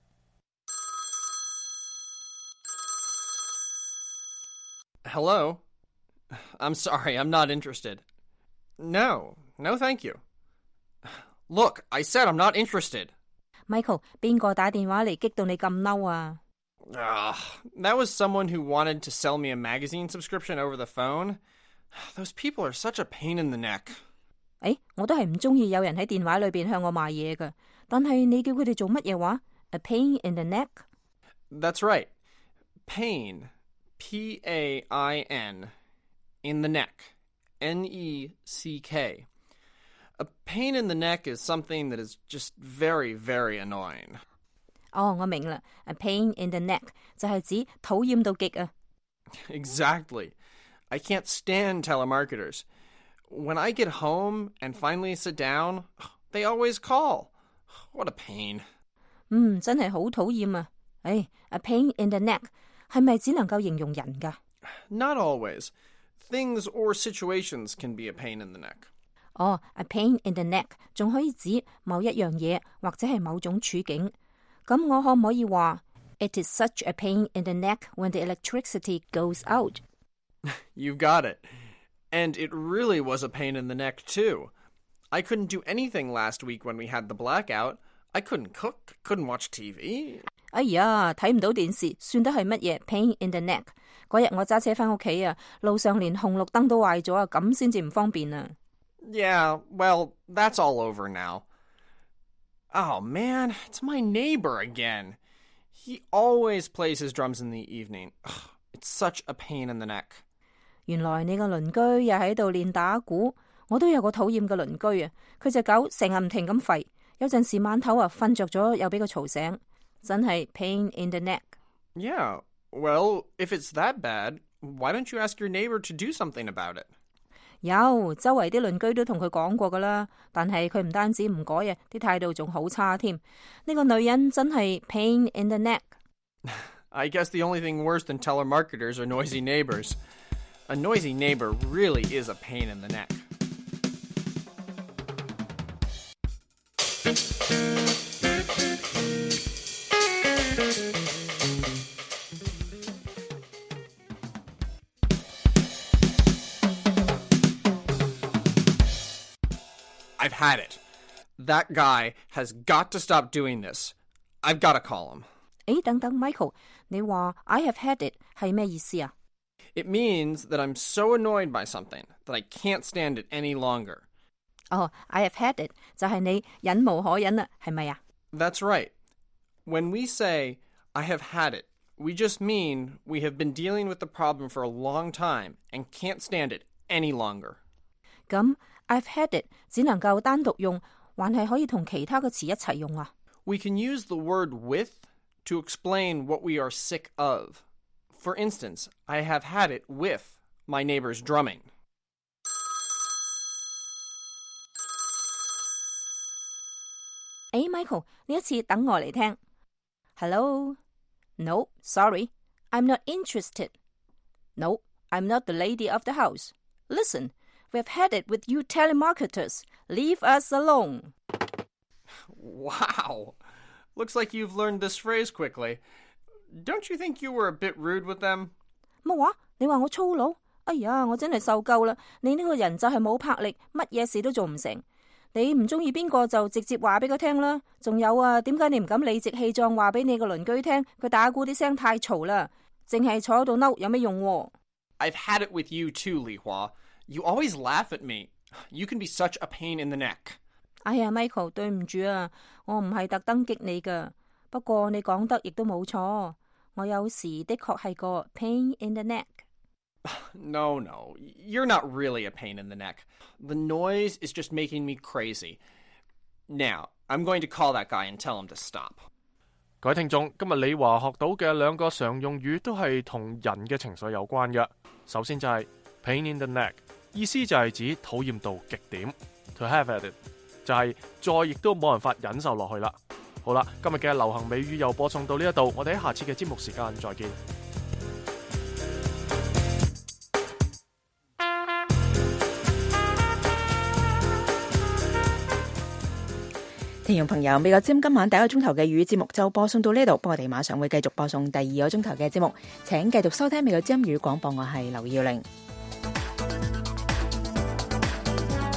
Hello? I'm sorry, I'm not interested. No, no thank you. Look, I said I'm not interested. Michael, 邊個打電話嚟激到你咁嬲啊？ Ugh, that was someone who wanted to sell me a magazine subscription over the phone. Those people are such a pain in the neck. 誒，我都係唔中意有人喺電話裏邊向我賣嘢㗎。但係你叫佢哋做乜嘢話？ A pain in the neck? That's right. Pain. P A I N. In the neck. N E C K. A pain in the neck is something that is just very, very annoying. 哦，我明啦。A pain in the neck 就係指討厭到極啊。 Exactly. I can't stand telemarketers. When I get home and finally sit down, they always call. What a pain. 嗯，真係好討厭啊。誒 ，a pain in the neck 係咪只能夠形容人㗎？ Not always. Things or situations can be a pain in the neck. 哦 ，a pain in the neck 仲可以指某一樣嘢或者係某種處境。咁我可唔可以話 It is such a pain in the neck when the electricity goes out? You've got it. And it really was a pain in the neck, too. I couldn't do anything last week when we had the blackout. I couldn't cook, couldn't watch T V. 哎呀，睇唔到電視，算得係乜嘢 pain in the neck？ 嗰日我揸車返屋企啊，路上連紅綠燈都壞咗啊，咁先至唔方便啊。 Yeah, well, that's all over now. Oh, man, it's my neighbor again. He always plays his drums in the evening. Ugh, it's such a pain in the neck. 原來你個鄰居又喺度練打鼓，我都有個討厭嘅鄰居啊，佢隻狗成日唔停咁吠，有陣時晚頭啊瞓着咗又俾佢嘈醒，真係 pain in the neck. Yeah, well, if it's that bad, why don't you ask your neighbor to do something about it? 有，周圍啲鄰居都同佢講過噶啦，但係佢唔單止唔改啊，啲態度仲好差添。呢個女人真係 pain in the neck. I guess the only thing worse than telemarketers are noisy neighbors. A noisy neighbor really is a pain in the neck. I've had it. That guy has got to stop doing this. I've got to call him. 誒，等等 Michael， 你話 I have had it 係咩意思啊？ It means that I'm so annoyed by something that I can't stand it any longer. 哦 I have had it 就係你忍無可忍啦，係咪啊？ That's right. When we say, I have had it, we just mean we have been dealing with the problem for a long time and can't stand it any longer. 咁 I've had it 只能夠單獨用，還係可以同其他嘅詞一齊用啊？ We can use the word with to explain what we are sick of. For instance, I have had it with my neighbor's drumming. Hey, Michael, 呢一次等我嚟聽。Hello? No, sorry. I'm not interested. No, I'm not the lady of the house. Listen, we've had it with you telemarketers. Leave us alone. Wow. Looks like you've learned this phrase quickly. Don't you think you were a bit rude with them? 乜話？你話我粗魯？哎呀，我真係受夠啦！你呢個人就係冇魄力，乜嘢事都做唔成。你唔中意邊個就直接話俾佢聽啦。仲有啊，點解你唔敢理直氣壯話俾你個鄰居聽？佢打鼓啲聲太嘈啦，淨係坐喺度嬲有咩用喎？ I've had it with you too, Li Hua. You always laugh at me. You can be such a pain in the neck. 哎呀 ，Michael， 對唔住啊，我唔係特登激你噶。不過你講得亦都冇錯，我有時的確係個 pain in the neck。 No, no, you're not really a pain in the neck. The noise is just making me crazy. Now, I'm going to call that guy and tell him to stop. 各位聽眾，今日李華學到嘅兩個常用語都係同人嘅情緒有關嘅。首先就係 pain in the neck， 意思就係指討厭到極點。To have at it 就係再亦都冇辦法忍受落去啦。好啦，今日嘅流行美語又播送到呢一度，我哋喺下次嘅節目時間再見。 聽眾朋友，美國之音今晚第一個鐘頭嘅粵語節目就播送到呢度，不過我哋馬上會繼續播送第二個鐘頭嘅節目，請繼續收聽美國之音粵語廣播，我係劉耀玲。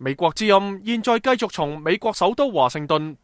美國之音現在繼續從美國首都華盛頓